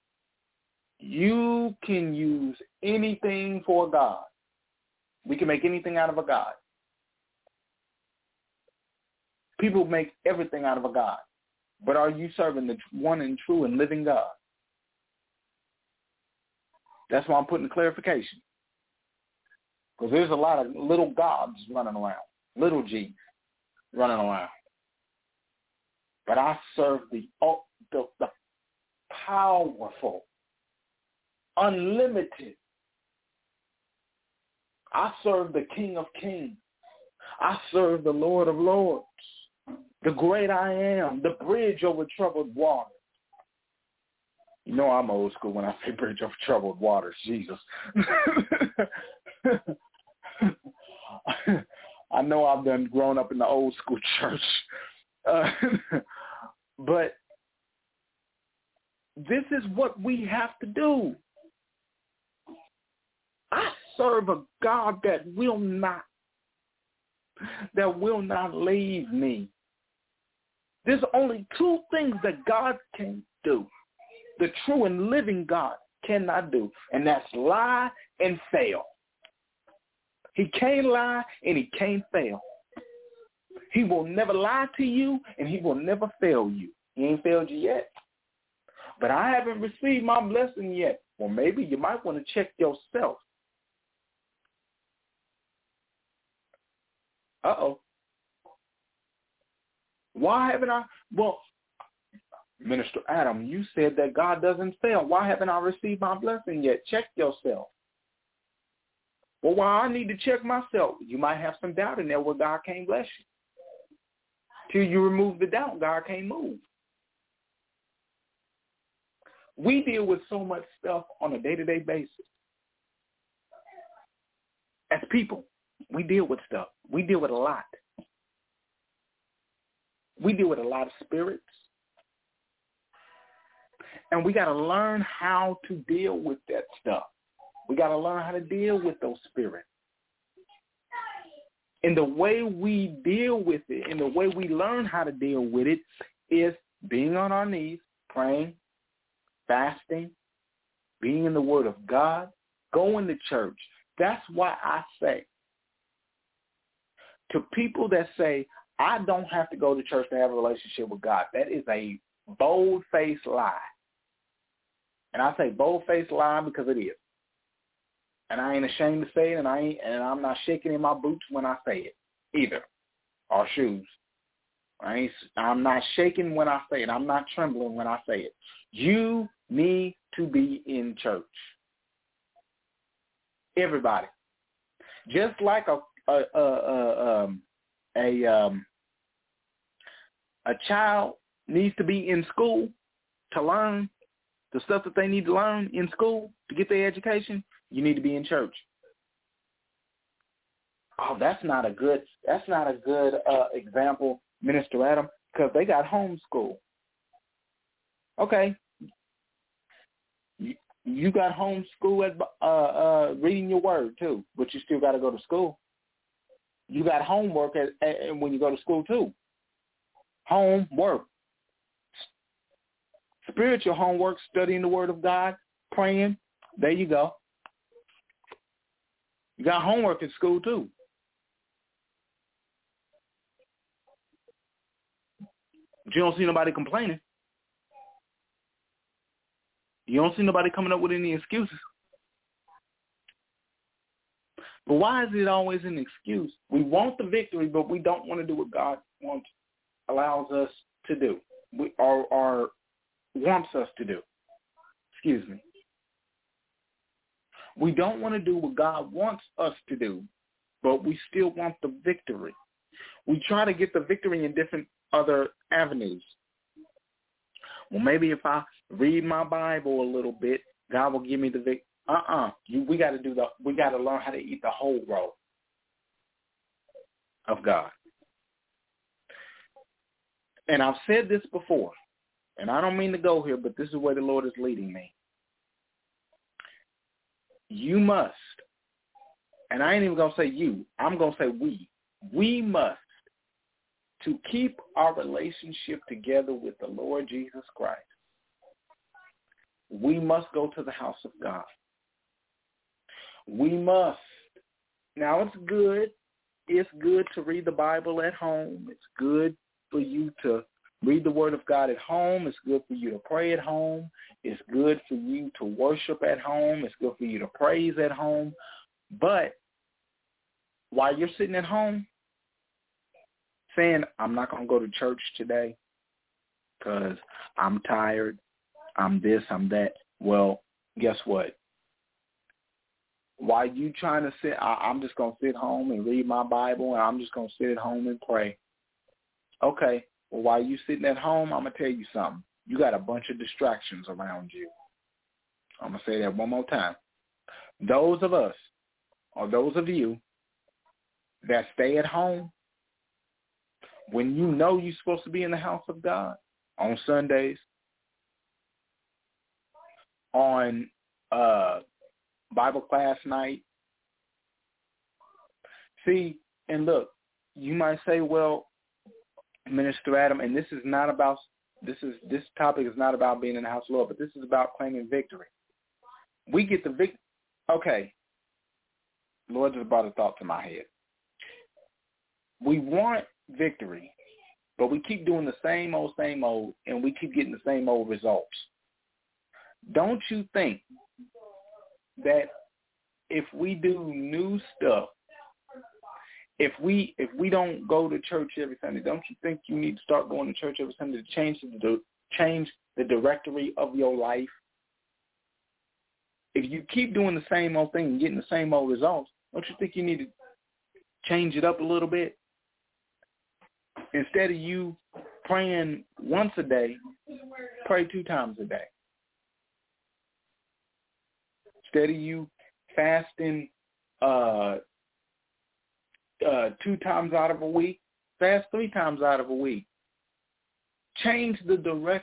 you can use anything for God. We can make anything out of a God. People make everything out of a God. But are you serving the one and true and living God? That's why I'm putting clarification. Because there's a lot of little gods running around, little G running around. But I serve the powerful, unlimited. I serve the King of Kings. I serve the Lord of Lords, the great I am, the bridge over troubled waters. You know I'm old school when I say bridge over troubled waters, Jesus. I know I've done grown up in the old school church. But this is what we have to do. I serve a God that will not leave me. There's only two things that God can do. The true and living God cannot do, and that's lie and fail. He can't lie and he can't fail. He will never lie to you and he will never fail you. He ain't failed you yet. But I haven't received my blessing yet. Well, maybe you might want to check yourself. Uh-oh. Why haven't I? Well, Minister Adam, you said that God doesn't fail. Why haven't I received my blessing yet? Check yourself. Well, why I need to check myself? You might have some doubt in there where God can't bless you. Till you remove the doubt, God can't move. We deal with so much stuff on a day-to-day basis. As people, we deal with stuff. We deal with a lot. We deal with a lot of spirits. And we got to learn how to deal with that stuff. We got to learn how to deal with those spirits. And the way we deal with it, and the way we learn how to deal with it is being on our knees, praying, fasting, being in the Word of God, going to church. That's why I say to people that say, I don't have to go to church to have a relationship with God, that is a bold-faced lie. And I say bold-faced lie because it is. And I ain't ashamed to say it, and I'm not shaking in my boots when I say it either, or shoes. I'm not shaking when I say it. I'm not trembling when I say it. You need to be in church. Everybody. Just like a child needs to be in school to learn the stuff that they need to learn in school to get their education, you need to be in church. Oh, that's not a good example, Minister Adam, because they got homeschool. Okay. You got homeschool at reading your word too, but you still got to go to school. You got homework when you go to school too. Homework. Spiritual homework, studying the Word of God, praying. There you go. You got homework at school too. But you don't see nobody complaining. You don't see nobody coming up with any excuses. But why is it always an excuse? We want the victory, but we don't want to do what God allows us to do, or wants us to do. Excuse me. We don't want to do what God wants us to do, but we still want the victory. We try to get the victory in different other avenues. Well, maybe if I read my Bible a little bit, God will give me the victory. We got to learn how to eat the whole roll of God. And I've said this before, and I don't mean to go here, but this is where the Lord is leading me. You must, and I ain't even going to say you, I'm going to say we must, to keep our relationship together with the Lord Jesus Christ, we must go to the house of God. We must. Now, it's good to read the Bible at home. It's good for you to read the Word of God at home. It's good for you to pray at home. It's good for you to worship at home. It's good for you to praise at home. But while you're sitting at home saying, I'm not going to go to church today because I'm tired, I'm this, I'm that, well, guess what? While you trying to sit, I'm just going to sit home and read my Bible, and I'm just going to sit at home and pray. Okay, well, while you sitting at home, I'm going to tell you something. You got a bunch of distractions around you. I'm going to say that one more time. Those of us, or those of you that stay at home, when you know you're supposed to be in the house of God on Sundays, on Bible class night. See, and look, you might say, well, Minister Adam, and this topic is not about being in the house of the Lord, but this is about claiming victory. We get the victory. Okay. Lord just brought a thought to my head. We want victory, but we keep doing the same old, and we keep getting the same old results. Don't you think that if we do new stuff, if we don't go to church every Sunday, don't you think you need to start going to church every Sunday to change the directory of your life? If you keep doing the same old thing and getting the same old results, don't you think you need to change it up a little bit? Instead of you praying once a day, pray 2 times a day. Instead of you fasting 2 times out of a week, fast 3 times out of a week. Change the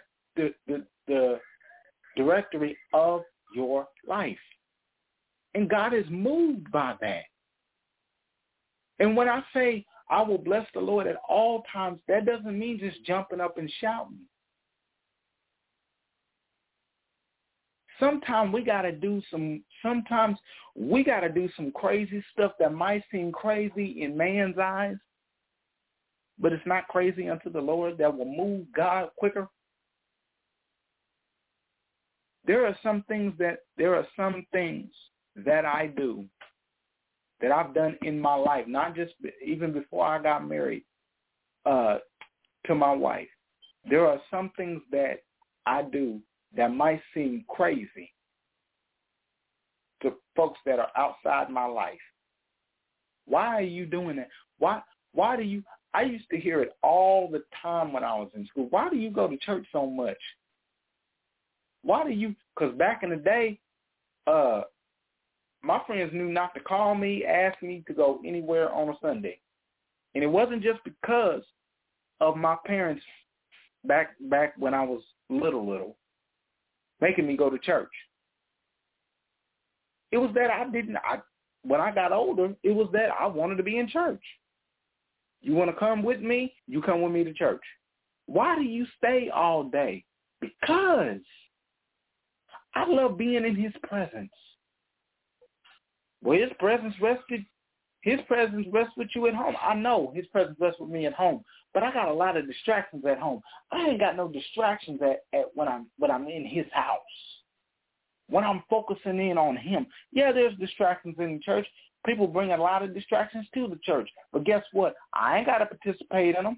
directory of your life. And God is moved by that. And when I say I will bless the Lord at all times, that doesn't mean just jumping up and shouting. Sometimes we got to do some crazy stuff that might seem crazy in man's eyes, but it's not crazy unto the Lord, that will move God quicker. There are some things that I do that I've done in my life, not just even before I got married to my wife. There are some things that I do that might seem crazy to folks that are outside my life. Why are you doing that? Why do you? I used to hear it all the time when I was in school. Why do you go to church so much? Why do you? Because back in the day, my friends knew not to call me, ask me to go anywhere on a Sunday. And it wasn't just because of my parents back when I was little, making me go to church. It was that when I got older, it was that I wanted to be in church. You want to come with me? You come with me to church. Why do you stay all day? Because I love being in his presence. Well, his presence rested His presence rests with you at home. I know his presence rests with me at home, but I got a lot of distractions at home. I ain't got no distractions at when I'm in his house. When I'm focusing in on him. Yeah, there's distractions in the church. People bring a lot of distractions to the church. But guess what? I ain't got to participate in them.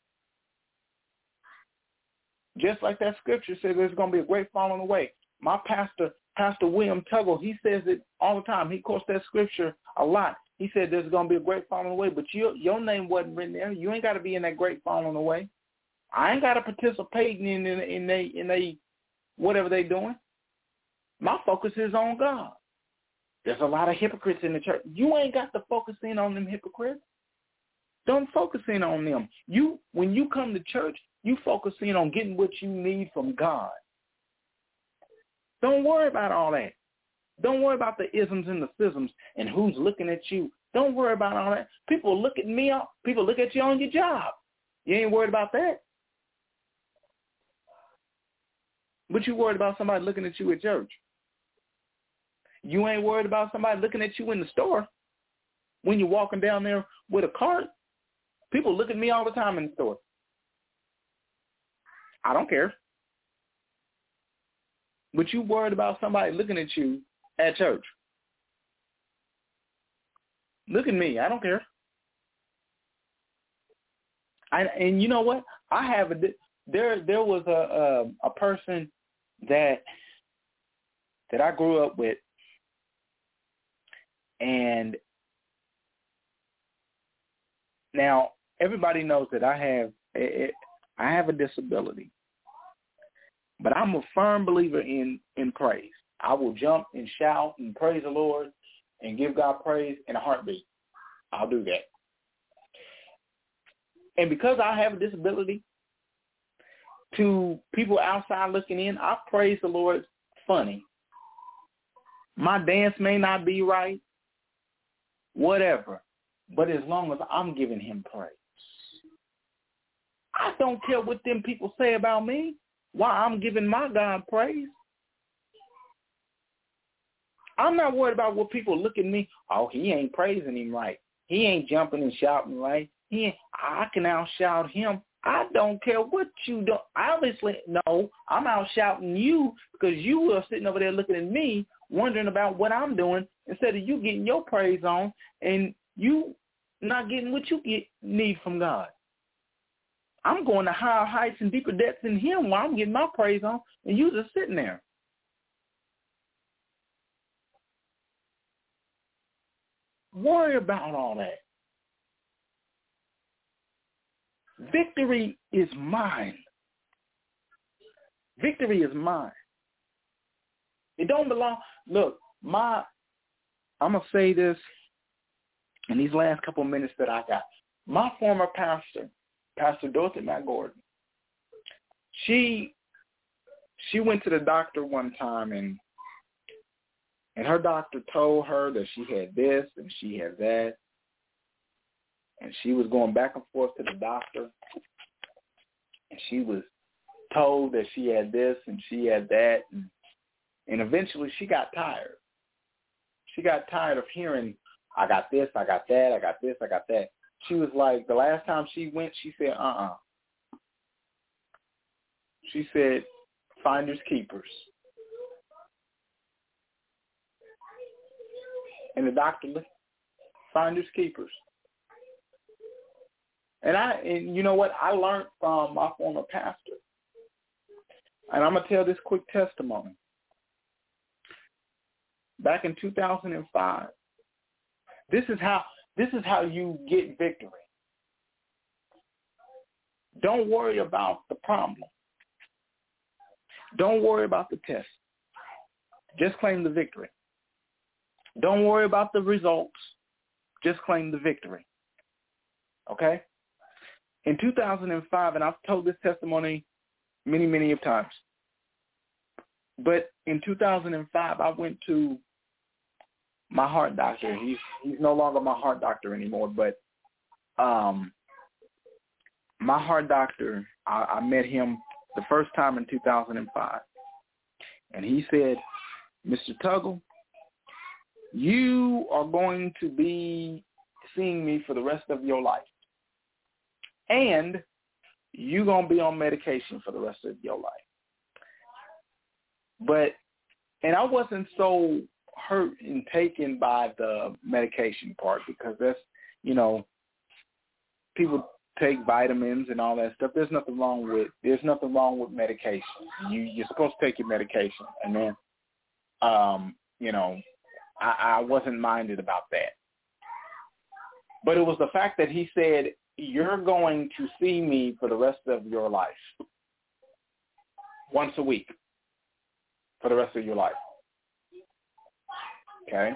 Just like that scripture says, there's going to be a great falling away. My pastor, Pastor William Tuggle, he says it all the time. He quotes that scripture a lot. He said there's going to be a great falling away, but your name wasn't written there. You ain't got to be in that great falling away. I ain't got to participate in they whatever they doing. My focus is on God. There's a lot of hypocrites in the church. You ain't got to focus in on them hypocrites. Don't focus in on them. When you come to church, you focus in on getting what you need from God. Don't worry about all that. Don't worry about the isms and the schisms and who's looking at you. Don't worry about all that. People look at me. People look at you on your job. You ain't worried about that. But you worried about somebody looking at you at church. You ain't worried about somebody looking at you in the store. When you're walking down there with a cart, people look at me all the time in the store. I don't care. But you worried about somebody looking at you at church. Look at me. I don't care. And you know what? There was a person that I grew up with, and now everybody knows that I have a disability, but I'm a firm believer in praise. I will jump and shout and praise the Lord and give God praise in a heartbeat. I'll do that. And because I have a disability, to people outside looking in, I praise the Lord funny. My dance may not be right, whatever, but as long as I'm giving him praise. I don't care what them people say about me while I'm giving my God praise. I'm not worried about what people look at me. Oh, he ain't praising him right. He ain't jumping and shouting right. I can out-shout him. I don't care what you do. Obviously, no, I'm out-shouting you because you are sitting over there looking at me, wondering about what I'm doing instead of you getting your praise on and you not getting what you need from God. I'm going to higher heights and deeper depths in him while I'm getting my praise on, and you just sitting there. Worry about all that. Victory is mine. Victory is mine. It don't belong. Look, I'm going to say this in these last couple of minutes that I got. My former pastor, Pastor Dorothy McGordon, she went to the doctor one time, and her doctor told her that she had this and she had that. And she was going back and forth to the doctor, and she was told that she had this and she had that. And eventually she got tired. She got tired of hearing, I got this, I got that, I got this, I got that. She was like, the last time she went, she said, She said, finders keepers. And the doctor, finders keepers. And you know what? I learned from my former pastor. And I'm going to tell this quick testimony. Back in 2005, this is how you get victory. Don't worry about the problem. Don't worry about the test. Just claim the victory. Don't worry about the results. Just claim the victory. Okay? In 2005, and I've told this testimony many, many of times, but in 2005, I went to my heart doctor. He's no longer my heart doctor anymore, but my heart doctor, I met him the first time in 2005, and he said, Mr. Tuggle, you are going to be seeing me for the rest of your life. And you're going to be on medication for the rest of your life. And I wasn't so hurt and taken by the medication part, because that's, people take vitamins and all that stuff. There's nothing wrong with medication. You're supposed to take your medication. And then, I wasn't minded about that. But it was the fact that he said, you're going to see me for the rest of your life, once a week, for the rest of your life. Okay?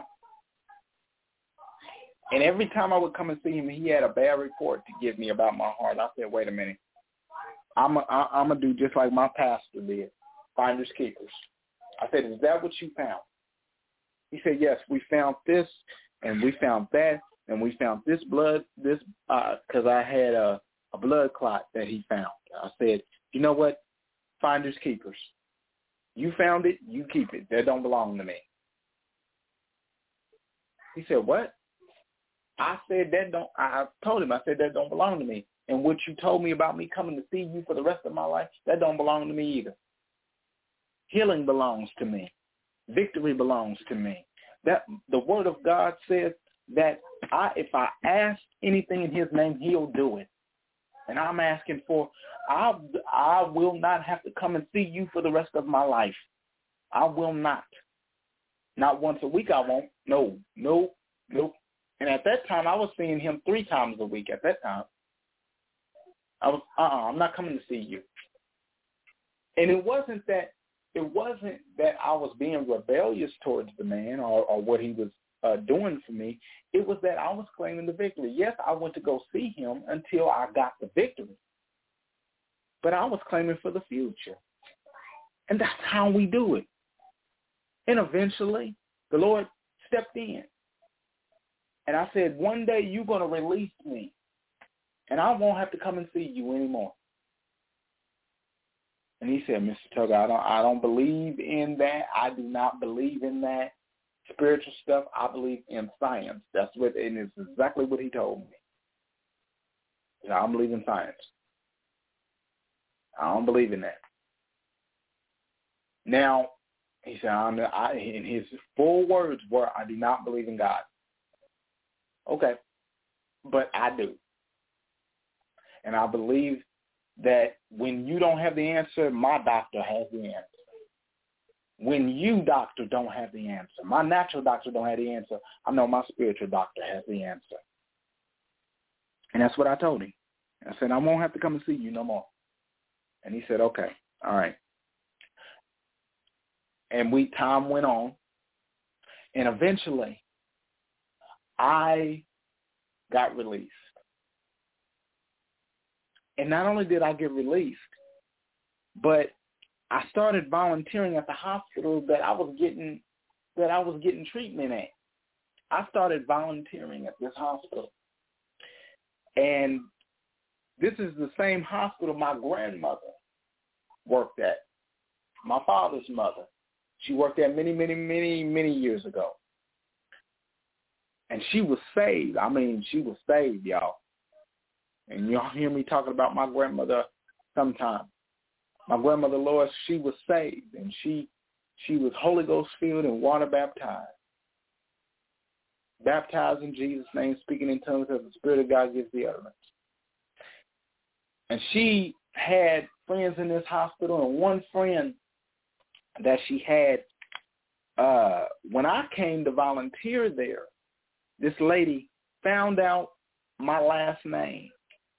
And every time I would come and see him, he had a bad report to give me about my heart. I said, wait a minute. I'm going to do just like my pastor did, finders keepers. I said, is that what you found? He said, yes, we found this, and we found that, and we found this blood, because I had a blood clot that he found. I said, you know what? Finders keepers. You found it, you keep it. That don't belong to me. He said, what? I told him, that don't belong to me. And what you told me about me coming to see you for the rest of my life, that don't belong to me either. Healing belongs to me. Victory belongs to me. That the word of God says that if I ask anything in his name, he'll do it. And I'm asking for, I will not have to come and see you for the rest of my life. I will not. Not once a week I won't. No. And at that time, I was seeing him 3 times a week at that time. I'm not coming to see you. And it wasn't that I was being rebellious towards the man or what he was doing for me. It was that I was claiming the victory. Yes, I went to go see him until I got the victory. But I was claiming for the future. And that's how we do it. And eventually, the Lord stepped in. And I said, one day you're going to release me, and I won't have to come and see you anymore. And he said, Mr. Tugger, I don't believe in that. I do not believe in that spiritual stuff. I believe in science. And it's exactly what he told me. I don't believe in science. I don't believe in that. Now, he said, and his full words were, I do not believe in God. Okay, but I do. And I believe that when you don't have the answer, my doctor has the answer. When you, doctor, don't have the answer, my natural doctor don't have the answer, I know my spiritual doctor has the answer. And that's what I told him. I said, I won't have to come and see you no more. And he said, okay, all right. And time went on. And eventually, I got released. And not only did I get released, but I started volunteering at the hospital that I was getting treatment at. I started volunteering at this hospital. And this is the same hospital my grandmother worked at, my father's mother. She worked there many, many, many, many years ago. And she was saved. I mean, she was saved, y'all. And y'all hear me talking about my grandmother sometime. My grandmother Lois, she was saved, and she was Holy Ghost filled and water baptized. Baptized in Jesus' name, speaking in tongues as the Spirit of God gives the utterance. And she had friends in this hospital, and one friend that she had, when I came to volunteer there, this lady found out my last name.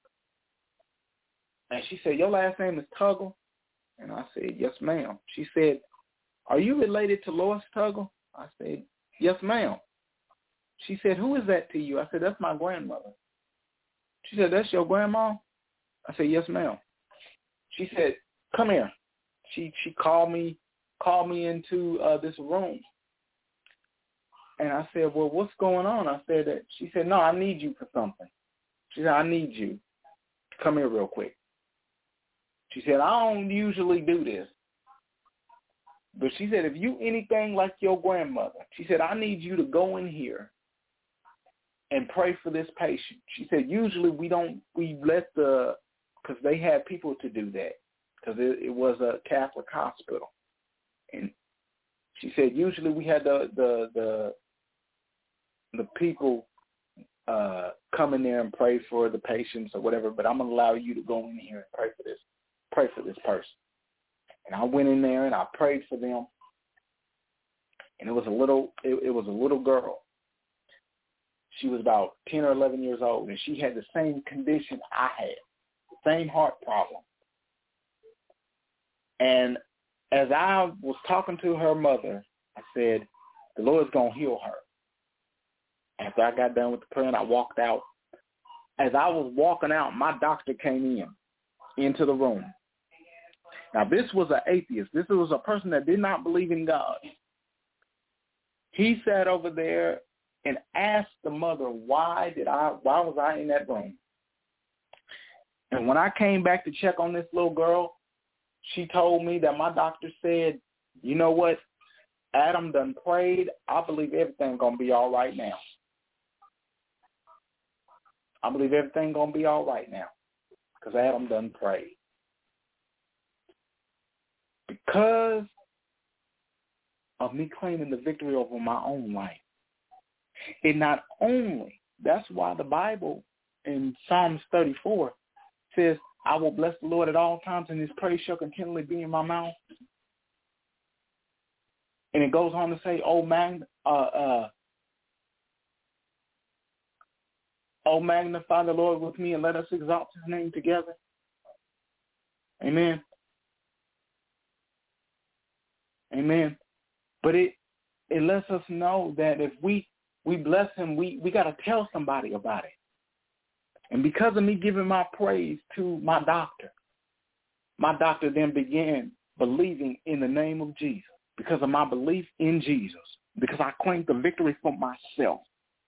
And she said, your last name is Tuggle? And I said, yes, ma'am. She said, are you related to Lois Tuggle? I said, yes, ma'am. She said, who is that to you? I said, that's my grandmother. She said, that's your grandma? I said, yes, ma'am. She said, come here. She called me into this room. And I said, well, what's going on? I said that. She said, no, I need you for something. She said, I need you. Come here real quick. She said, I don't usually do this. But she said, if you anything like your grandmother, she said, I need you to go in here and pray for this patient. She said, usually we let because they had people to do that, because it was a Catholic hospital. And she said, usually we had the people come in there and pray for the patients or whatever, but I'm going to allow you to go in here and pray for this person. And I went in there and I prayed for them. And it was a little girl. She was about 10 or 11 years old, and she had the same condition I had, the same heart problem. And as I was talking to her mother, I said, the Lord's going to heal her. After I got done with the prayer and I walked out, as I was walking out, my doctor came into the room. Now, this was an atheist. This was a person that did not believe in God. He sat over there and asked the mother, why was I in that room? And when I came back to check on this little girl, she told me that my doctor said, you know what, Adam done prayed. I believe everything's going to be all right now. I believe everything's going to be all right now because Adam done prayed. Because of me claiming the victory over my own life. And not only, that's why the Bible in Psalms 34 says, I will bless the Lord at all times, and his praise shall continually be in my mouth. And it goes on to say, magnify the Lord with me, and let us exalt his name together. Amen. Amen. But it lets us know that if we bless him, we got to tell somebody about it. And because of me giving my praise to my doctor then began believing in the name of Jesus because of my belief in Jesus, because I claimed the victory for myself.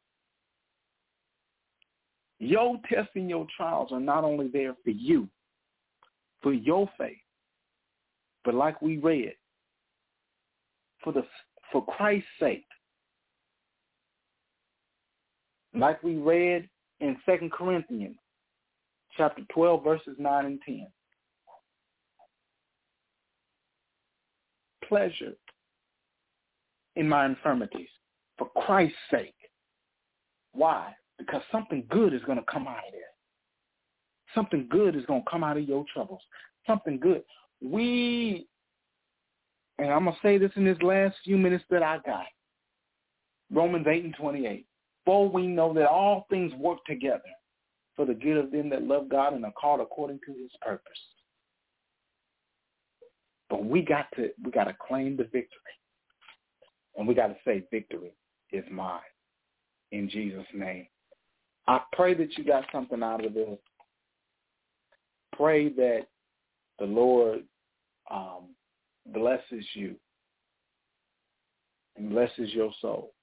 Your tests and your trials are not only there for you, for your faith, but like we read, for Christ's sake. Like we read in 2 Corinthians chapter 12, verses 9 and 10. Pleasure in my infirmities for Christ's sake. Why? Because something good is going to come out of there. Something good is going to come out of your troubles. Something good. And I'm going to say this in this last few minutes that I got. Romans 8 and 28. For we know that all things work together for the good of them that love God and are called according to his purpose. But we got to claim the victory. And we got to say, victory is mine. In Jesus' name. I pray that you got something out of this. Pray that the Lord blesses you and blesses your soul.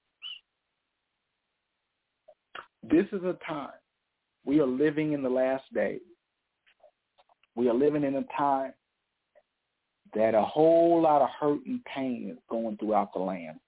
This is a time. We are living in the last days. We are living in a time that a whole lot of hurt and pain is going throughout the land.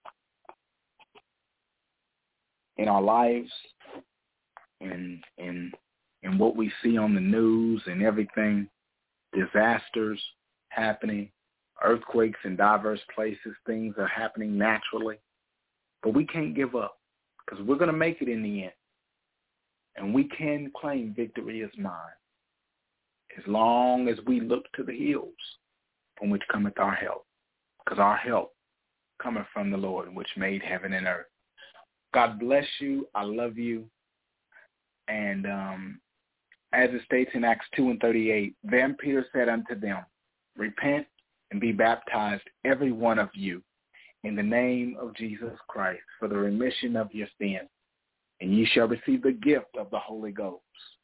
In our lives, in what we see on the news and everything, disasters happening, earthquakes in diverse places, things are happening naturally. But we can't give up because we're going to make it in the end. And we can claim victory is mine as long as we look to the hills from which cometh our help, because our help cometh from the Lord, which made heaven and earth. God bless you. I love you. And as it states in Acts 2 and 38, then Peter said unto them, repent and be baptized, every one of you, in the name of Jesus Christ, for the remission of your sins, and ye shall receive the gift of the Holy Ghost.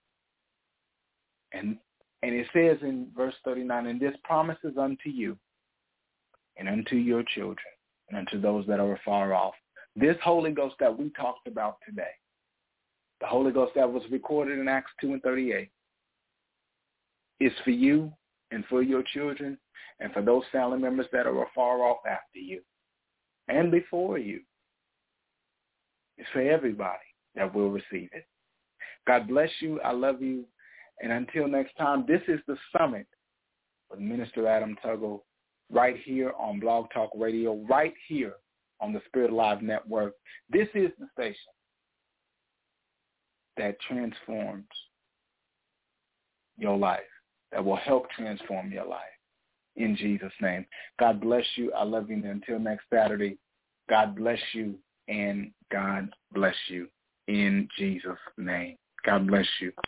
And it says in verse 39, and this promise is unto you and unto your children and unto those that are afar off. This Holy Ghost that we talked about today, the Holy Ghost that was recorded in Acts 2 and 38, is for you and for your children and for those family members that are afar off after you and before you. It's for everybody. that will receive it. God bless you. I love you. And until next time, this is The Summit with Minister Adam Tuggle right here on Blog Talk Radio, right here on the Spirit Alive Network. This is the station that transforms your life, that will help transform your life. In Jesus' name. God bless you. I love you. And until next Saturday, God bless you and God bless you. In Jesus' name. God bless you.